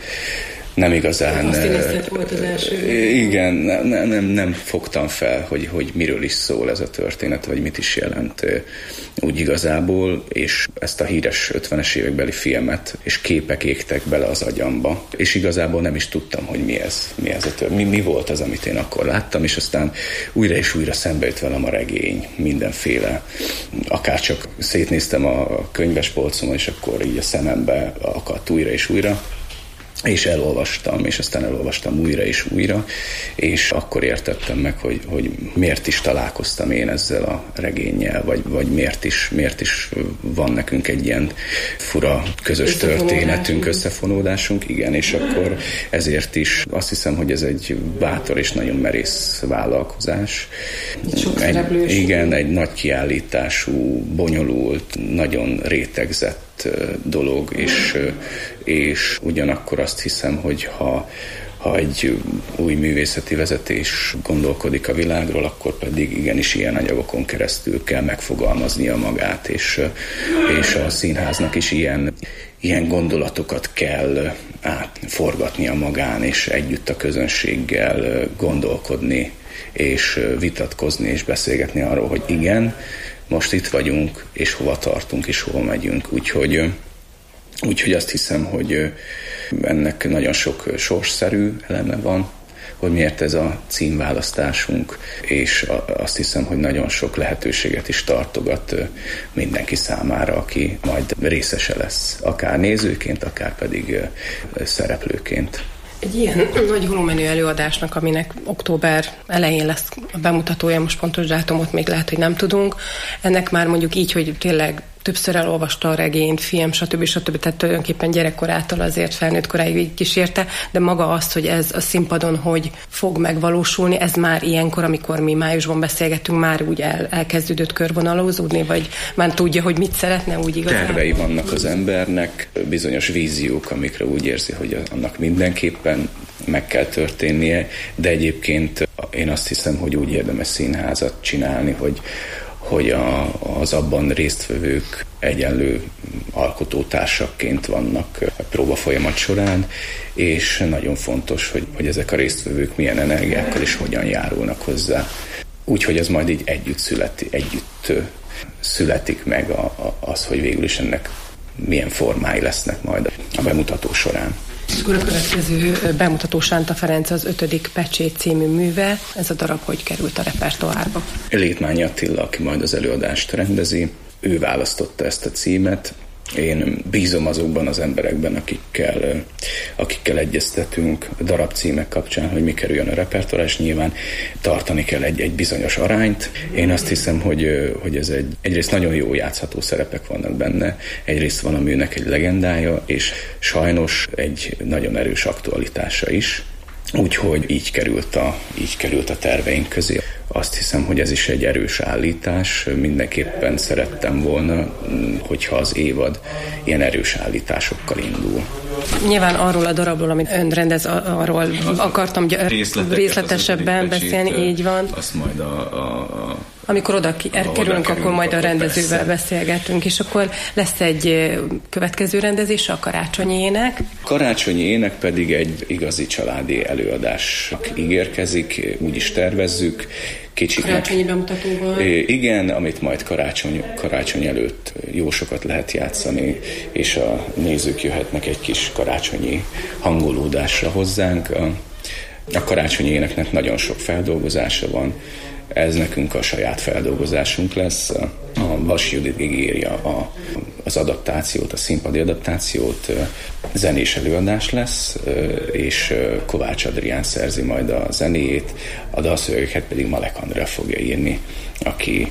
volt az első. Igen, nem fogtam fel, hogy miről is szól ez a történet, vagy mit is jelent úgy igazából, és ezt a híres 50-es évekbeli filmet, és képek égtek bele az agyamba, és igazából nem is tudtam, hogy mi ez a történet. Mi volt az, amit én akkor láttam, és aztán újra és újra szembe jött velem a regény, mindenféle. Akár csak szétnéztem a könyvespolcon, és akkor így a szemembe akadt újra és újra, és elolvastam, és aztán elolvastam újra és újra, és akkor értettem meg, hogy miért is találkoztam én ezzel a regénnyel, vagy miért is van nekünk egy ilyen fura közös történetünk, összefonódásunk, igen, és akkor ezért is azt hiszem, hogy ez egy bátor és nagyon merész vállalkozás. Egy nagy kiállítású, bonyolult, nagyon rétegzett dolog, és ugyanakkor azt hiszem, hogy ha egy új művészeti vezetés gondolkodik a világról, akkor pedig igenis ilyen anyagokon keresztül kell megfogalmaznia magát, és a színháznak is ilyen gondolatokat kell átforgatnia magán, és együtt a közönséggel gondolkodni, és vitatkozni, és beszélgetni arról, hogy igen, most itt vagyunk, és hova tartunk, és hova megyünk. Úgyhogy azt hiszem, hogy ennek nagyon sok sorsszerű eleme van, hogy miért ez a címválasztásunk, és azt hiszem, hogy nagyon sok lehetőséget is tartogat mindenki számára, aki majd részese lesz, akár nézőként, akár pedig szereplőként. Egy ilyen nagy volumenű előadásnak, aminek október elején lesz a bemutatója, most pontos dátumot még lehet, hogy nem tudunk. Ennek már mondjuk így, hogy tényleg többször elolvasta a regényt, film, stb. Tehát tulajdonképpen gyerekkorától azért felnőtt koráig így kísérte, de maga az, hogy ez a színpadon hogy fog megvalósulni, ez már ilyenkor, amikor mi májusban beszélgetünk, már úgy elkezdődött körvonalózódni, vagy már tudja, hogy mit szeretne úgy igazán? Tervei vannak az embernek, bizonyos víziók, amikre úgy érzi, hogy annak mindenképpen meg kell történnie, de egyébként én azt hiszem, hogy úgy érdemes színházat csinálni, hogy az abban résztvevők egyenlő alkotótársakként vannak a próbafolyamat során, és nagyon fontos, hogy ezek a résztvevők milyen energiákkal és hogyan járulnak hozzá. Úgyhogy ez majd így együtt születik meg az, hogy végül is ennek milyen formái lesznek majd a bemutató során. És akkor a következő bemutató Sánta Ferenc az 5. Pecsét című műve. Ez a darab hogy került a repertoárba? Létmányi Attila, aki majd az előadást rendezi, ő választotta ezt a címet. Én bízom azokban az emberekben, akikkel egyeztetünk a darabcímek kapcsán, hogy mi kerüljön a repertoárra, és nyilván tartani kell egy bizonyos arányt. Én azt hiszem, hogy ez egyrészt nagyon jó játszható szerepek vannak benne, egyrészt van a műnek egy legendája, és sajnos egy nagyon erős aktualitása is. Úgyhogy így került a terveink közé. Azt hiszem, hogy ez is egy erős állítás. Mindenképpen szerettem volna, hogyha az évad ilyen erős állításokkal indul. Nyilván arról a darabról, amit ön rendez, arról akartam részletesebben beszélni, így van. Azt majd amikor oda kerülünk, akkor majd a rendezővel beszélgetünk, és akkor lesz egy következő rendezés, a Karácsonyi ének. A Karácsonyi ének pedig egy igazi családi előadásnak ígérkezik, úgy is tervezzük. Karácsonyi bemutatóval. Igen, amit majd karácsony előtt jó sokat lehet játszani, és a nézők jöhetnek egy kis karácsonyi hangolódásra hozzánk. A Karácsonyi éneknek nagyon sok feldolgozása van. Ez nekünk a saját feldolgozásunk lesz. A Vas Judit írja az adaptációt, a színpadi adaptációt, zenés előadás lesz, és Kovács Adrián szerzi majd a zenéjét, a dalszövegeket pedig Malek Andrea fogja írni, aki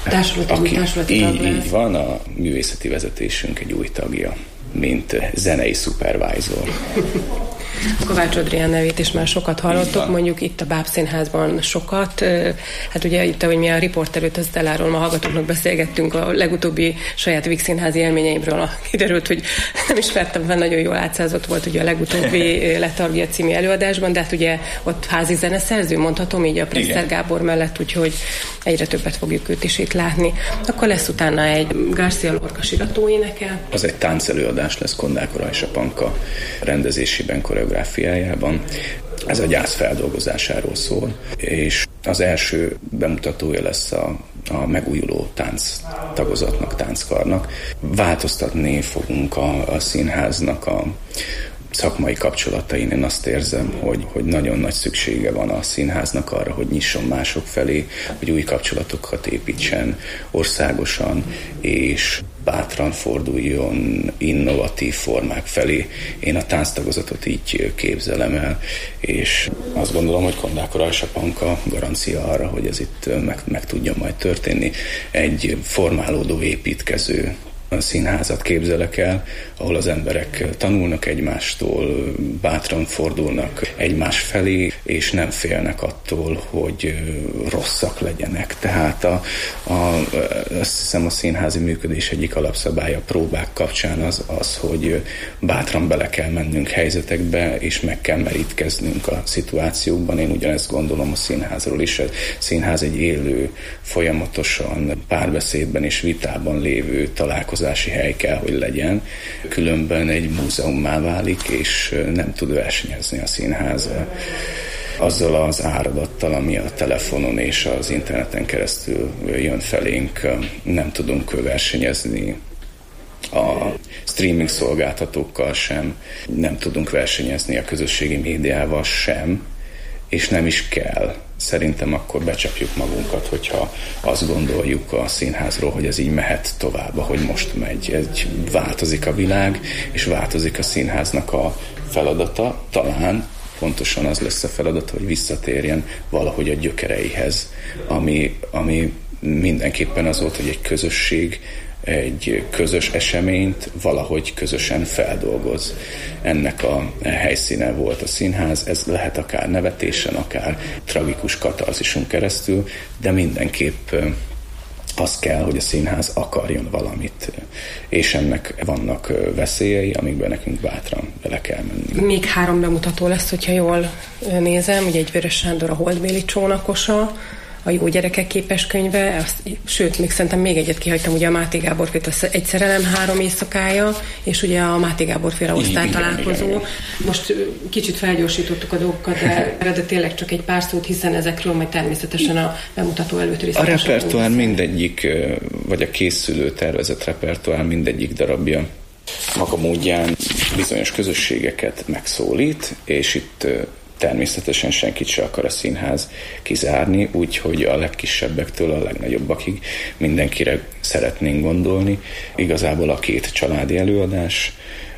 így van, a művészeti vezetésünk egy új tagja, mint zenei supervisor. Kovács Adrián nevét is már sokat hallottok, mondjuk itt a Bábszínházban sokat. Hát ugye itt, ahogy mi a riport előtt az Stelláról, a hallgatóknak beszélgettünk a legutóbbi saját Víg színházi élményeimről. Kiderült, hogy nem ismertem fel, nagyon jól átszázott volt ugye a legutóbbi Letargia című előadásban, de hát ugye ott házi zeneszerző, mondhatom így a Presser Gábor mellett, úgyhogy egyre többet fogjuk őt is itt látni. Akkor lesz utána egy García Lorca siratóéneke. Az egy táncelőadás lesz Kondák és a Panka rendezésében, koreográfiájában. Ez a gyász feldolgozásáról szól, és az első bemutatója lesz a megújuló tánc tagozatnak, tánckarnak. Változtatni fogunk a színháznak a szakmai kapcsolatain. Én azt érzem, hogy nagyon nagy szüksége van a színháznak arra, hogy nyisson mások felé, hogy új kapcsolatokat építsen országosan, és bátran forduljon innovatív formák felé. Én a tánctagozatot így képzelem el, és azt gondolom, hogy Kondákora és a Panka garancia arra, hogy ez itt meg tudja majd történni. Egy formálódó, építkező színházat képzelek el, ahol az emberek tanulnak egymástól, bátran fordulnak egymás felé, és nem félnek attól, hogy rosszak legyenek. Tehát azt hiszem, a színházi működés egyik alapszabálya a próbák kapcsán az, hogy bátran bele kell mennünk helyzetekbe, és meg kell merítkeznünk a szituációkban. Én ugyanezt gondolom a színházról is. A színház egy élő, folyamatosan párbeszédben és vitában lévő találkozási hely kell, hogy legyen. Különben egy múzeummá válik, és nem tud versenyezni a színház azzal az áradattal, ami a telefonon és az interneten keresztül jön felénk. Nem tudunk versenyezni a streaming szolgáltatókkal sem, nem tudunk versenyezni a közösségi médiával sem, és nem is kell. Szerintem akkor becsapjuk magunkat, hogyha azt gondoljuk a színházról, hogy ez így mehet tovább, ahogy most megy. Változik a világ, és változik a színháznak a feladata. Talán pontosan az lesz a feladat, hogy visszatérjen valahogy a gyökereihez, ami mindenképpen az volt, hogy egy közösség egy közös eseményt valahogy közösen feldolgoz. Ennek a helyszíne volt a színház, ez lehet akár nevetésen, akár tragikus katarzison keresztül, de mindenképp az kell, hogy a színház akarjon valamit, és ennek vannak veszélyei, amikben nekünk bátran bele kell menni. Még 3 bemutató lesz, hogyha jól nézem, ugye egy Vörös Sándor a Holdbéli csónakosa, a Jó gyerekek képeskönyve, sőt, még szerintem még egyet kihagytam, ugye a Máté Gábor féle Egy szerelem 3 éjszakája, és ugye a Máté Gábor féle osztálytalálkozó. Most kicsit felgyorsítottuk a dolgokat, de tényleg csak egy pár szót, hiszen ezekről majd természetesen a bemutató előtt részletesen. A repertoár mindegyik, vagy a készülő tervezett repertoár mindegyik darabja maga módján bizonyos közösségeket megszólít, és itt természetesen senkit se akar a színház kizárni, úgyhogy a legkisebbektől a legnagyobbakig mindenkire szeretnénk gondolni. Igazából a 2 családi előadás,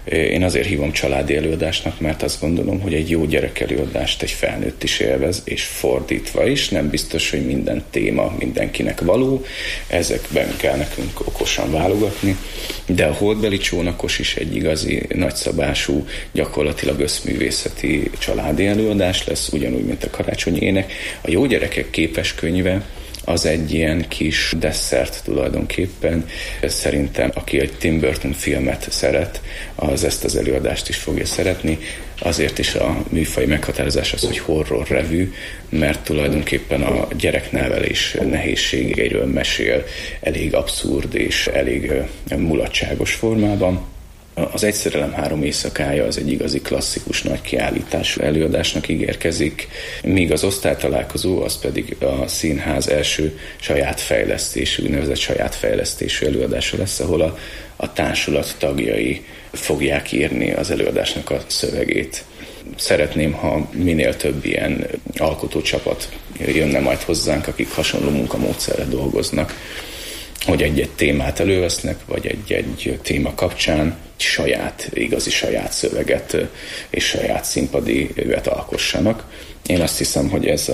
Én azért hívom családi előadásnak, mert azt gondolom, hogy egy jó gyerekelőadást egy felnőtt is élvez, és fordítva is. Nem biztos, hogy minden téma mindenkinek való, ezekben kell nekünk okosan válogatni, de a Holdbeli csónakos is egy igazi, nagyszabású, gyakorlatilag összművészeti családi előadás lesz, ugyanúgy, mint a Karácsonyi ének. A Jó gyerekek képeskönyve az egy ilyen kis desszert tulajdonképpen. Szerintem, aki egy Tim Burton filmet szeret, az ezt az előadást is fogja szeretni. Azért is a műfaj meghatározás az, hogy horror revű, mert tulajdonképpen a gyereknevelés nehézségeiről mesél elég abszurd és elég mulatságos formában. Az Egy szerelem 3 éjszakája az egy igazi klasszikus nagy kiállítású előadásnak ígérkezik, míg az osztálytalálkozó az pedig a színház első saját fejlesztésű, úgynevezett saját fejlesztésű előadása lesz, ahol a társulat tagjai fogják írni az előadásnak a szövegét. Szeretném, ha minél több ilyen alkotócsapat jönne majd hozzánk, akik hasonló munkamódszerre dolgoznak, hogy egy-egy témát elővesznek, vagy egy téma kapcsán igazi saját szöveget és saját színpadi ővet alkossanak. Én azt hiszem, hogy ez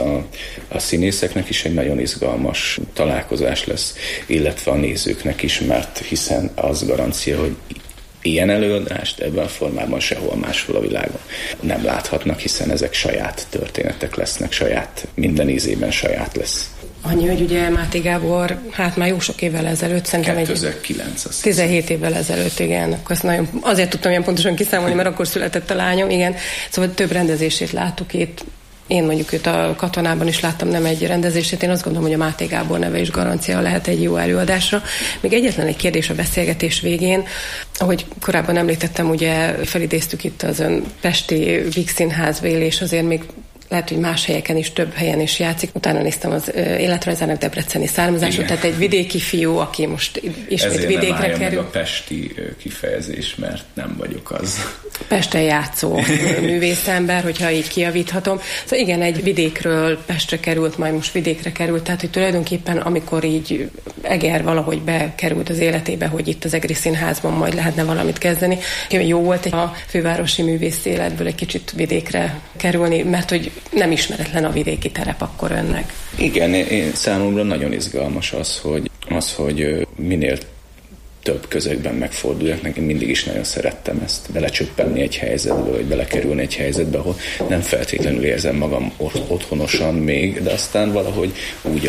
a színészeknek is egy nagyon izgalmas találkozás lesz, illetve a nézőknek is, mert hiszen az garancia, hogy ilyen előadást ebben a formában sehol máshol a világon nem láthatnak, hiszen ezek saját történetek lesznek, minden ízében saját lesz. Annyi, hogy ugye Máté Gábor, már jó sok évvel ezelőtt, szerintem 2009, 17 évvel ezelőtt, igen. Akkor azért tudtam ilyen pontosan kiszámolni, mert akkor született a lányom, igen. Szóval több rendezését láttuk itt. Én mondjuk őt a Katonában is láttam, nem egy rendezését. Én azt gondolom, hogy a Máté Gábor neve is garancia lehet egy jó előadásra. Még egyetlen egy kérdés a beszélgetés végén. Ahogy korábban említettem, ugye felidéztük itt az ön pesti Víg Színház vélés, azért még lehet, hogy más helyeken is, több helyen is játszik. Utána néztem az életrajzának debreceni származású, tehát egy vidéki fiú, aki most ismét ezért vidékre nem kerül. meg a pesti kifejezés, mert nem vagyok az. Pesten játszó művészember, hogyha így kijavíthatom. Szóval igen, egy vidékről Pestre került, majd most vidékre került, tehát hogy tulajdonképpen amikor így Eger valahogy bekerült az életébe, hogy itt az Egri Színházban majd lehetne valamit kezdeni. Jó volt a fővárosi művész életből egy kicsit vidékre kerülni, mert hogy nem ismeretlen a vidéki terep akkor önnek. Igen, számomra nagyon izgalmas az, hogy minél több közegben megforduljak. Nekem mindig is nagyon szerettem ezt, belecsöppenni egy helyzetbe, vagy belekerülni egy helyzetbe, ahol nem feltétlenül érzem magam otthonosan még, de aztán valahogy úgy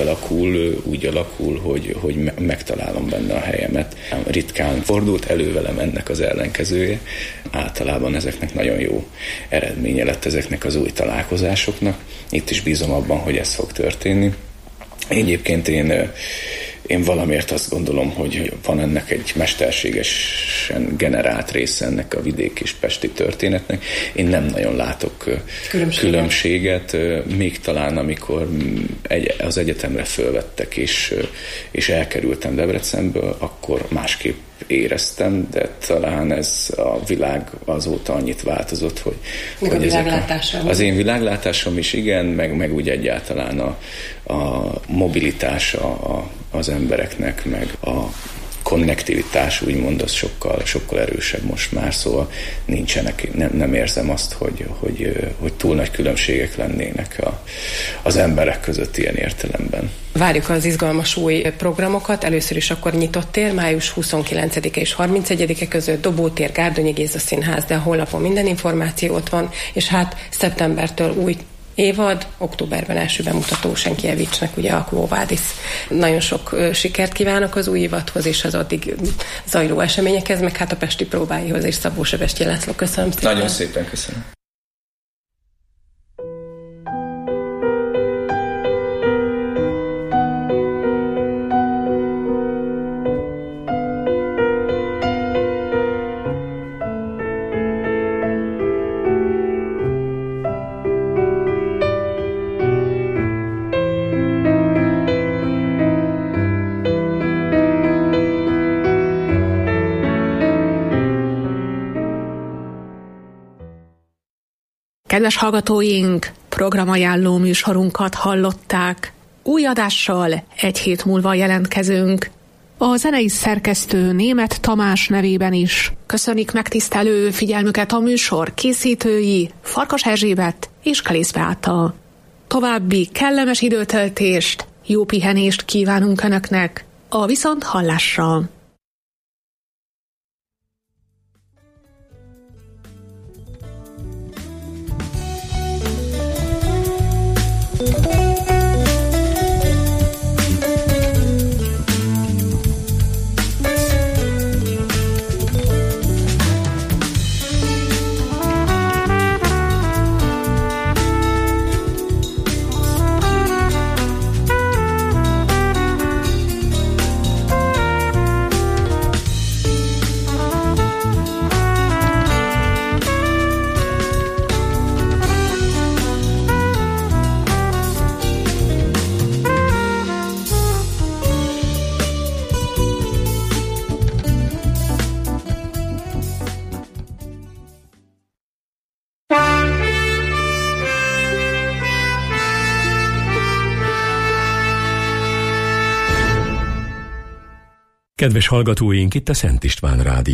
alakul, hogy megtalálom benne a helyemet. Ritkán fordult elő velem ennek az ellenkezője. Általában ezeknek nagyon jó eredménye lett ezeknek az új találkozásoknak. Itt is bízom abban, hogy ez fog történni. Egyébként én valamiért azt gondolom, hogy van ennek egy mesterségesen generált része ennek a vidék és pesti történetnek. Én nem nagyon látok különbséget, még talán amikor az egyetemre fölvettek, és elkerültem Debrecenből, akkor másképp éreztem, de talán ez a világ azóta annyit változott, hogy a világlátásom. Az én világlátásom is igen, meg úgy egyáltalán a mobilitása az embereknek, meg a konnektivitás, úgymond, az sokkal erősebb most már, szóval nem érzem azt, hogy túl nagy különbségek lennének az emberek között ilyen értelemben. Várjuk az izgalmas új programokat. Először is akkor nyitott tér, május 29-e és 31-e között, Dobótér, Gárdonyi Géza Színház, de a honlapon minden információ ott van, és szeptembertől új évad, októberben első bemutató Senkievicsnek, ugye a Quo Vadis. Nagyon sok sikert kívánok az új évadhoz, és az addig zajló eseményekhez, meg a pesti próbáihoz, és Szabó Sebestyén László. Köszönöm szépen. Nagyon szépen köszönöm. Kedves hallgatóink, programajánló műsorunkat hallották. Új adással egy hét múlva jelentkezünk. a zenei szerkesztő Németh Tamás nevében is. Köszönik megtisztelő figyelmüket a műsor készítői Farkas Erzsébet és Kalész Beáta. További kellemes időtöltést, jó pihenést kívánunk Önöknek, a viszonthallásra! Kedves hallgatóink, itt a Szent István Rádió.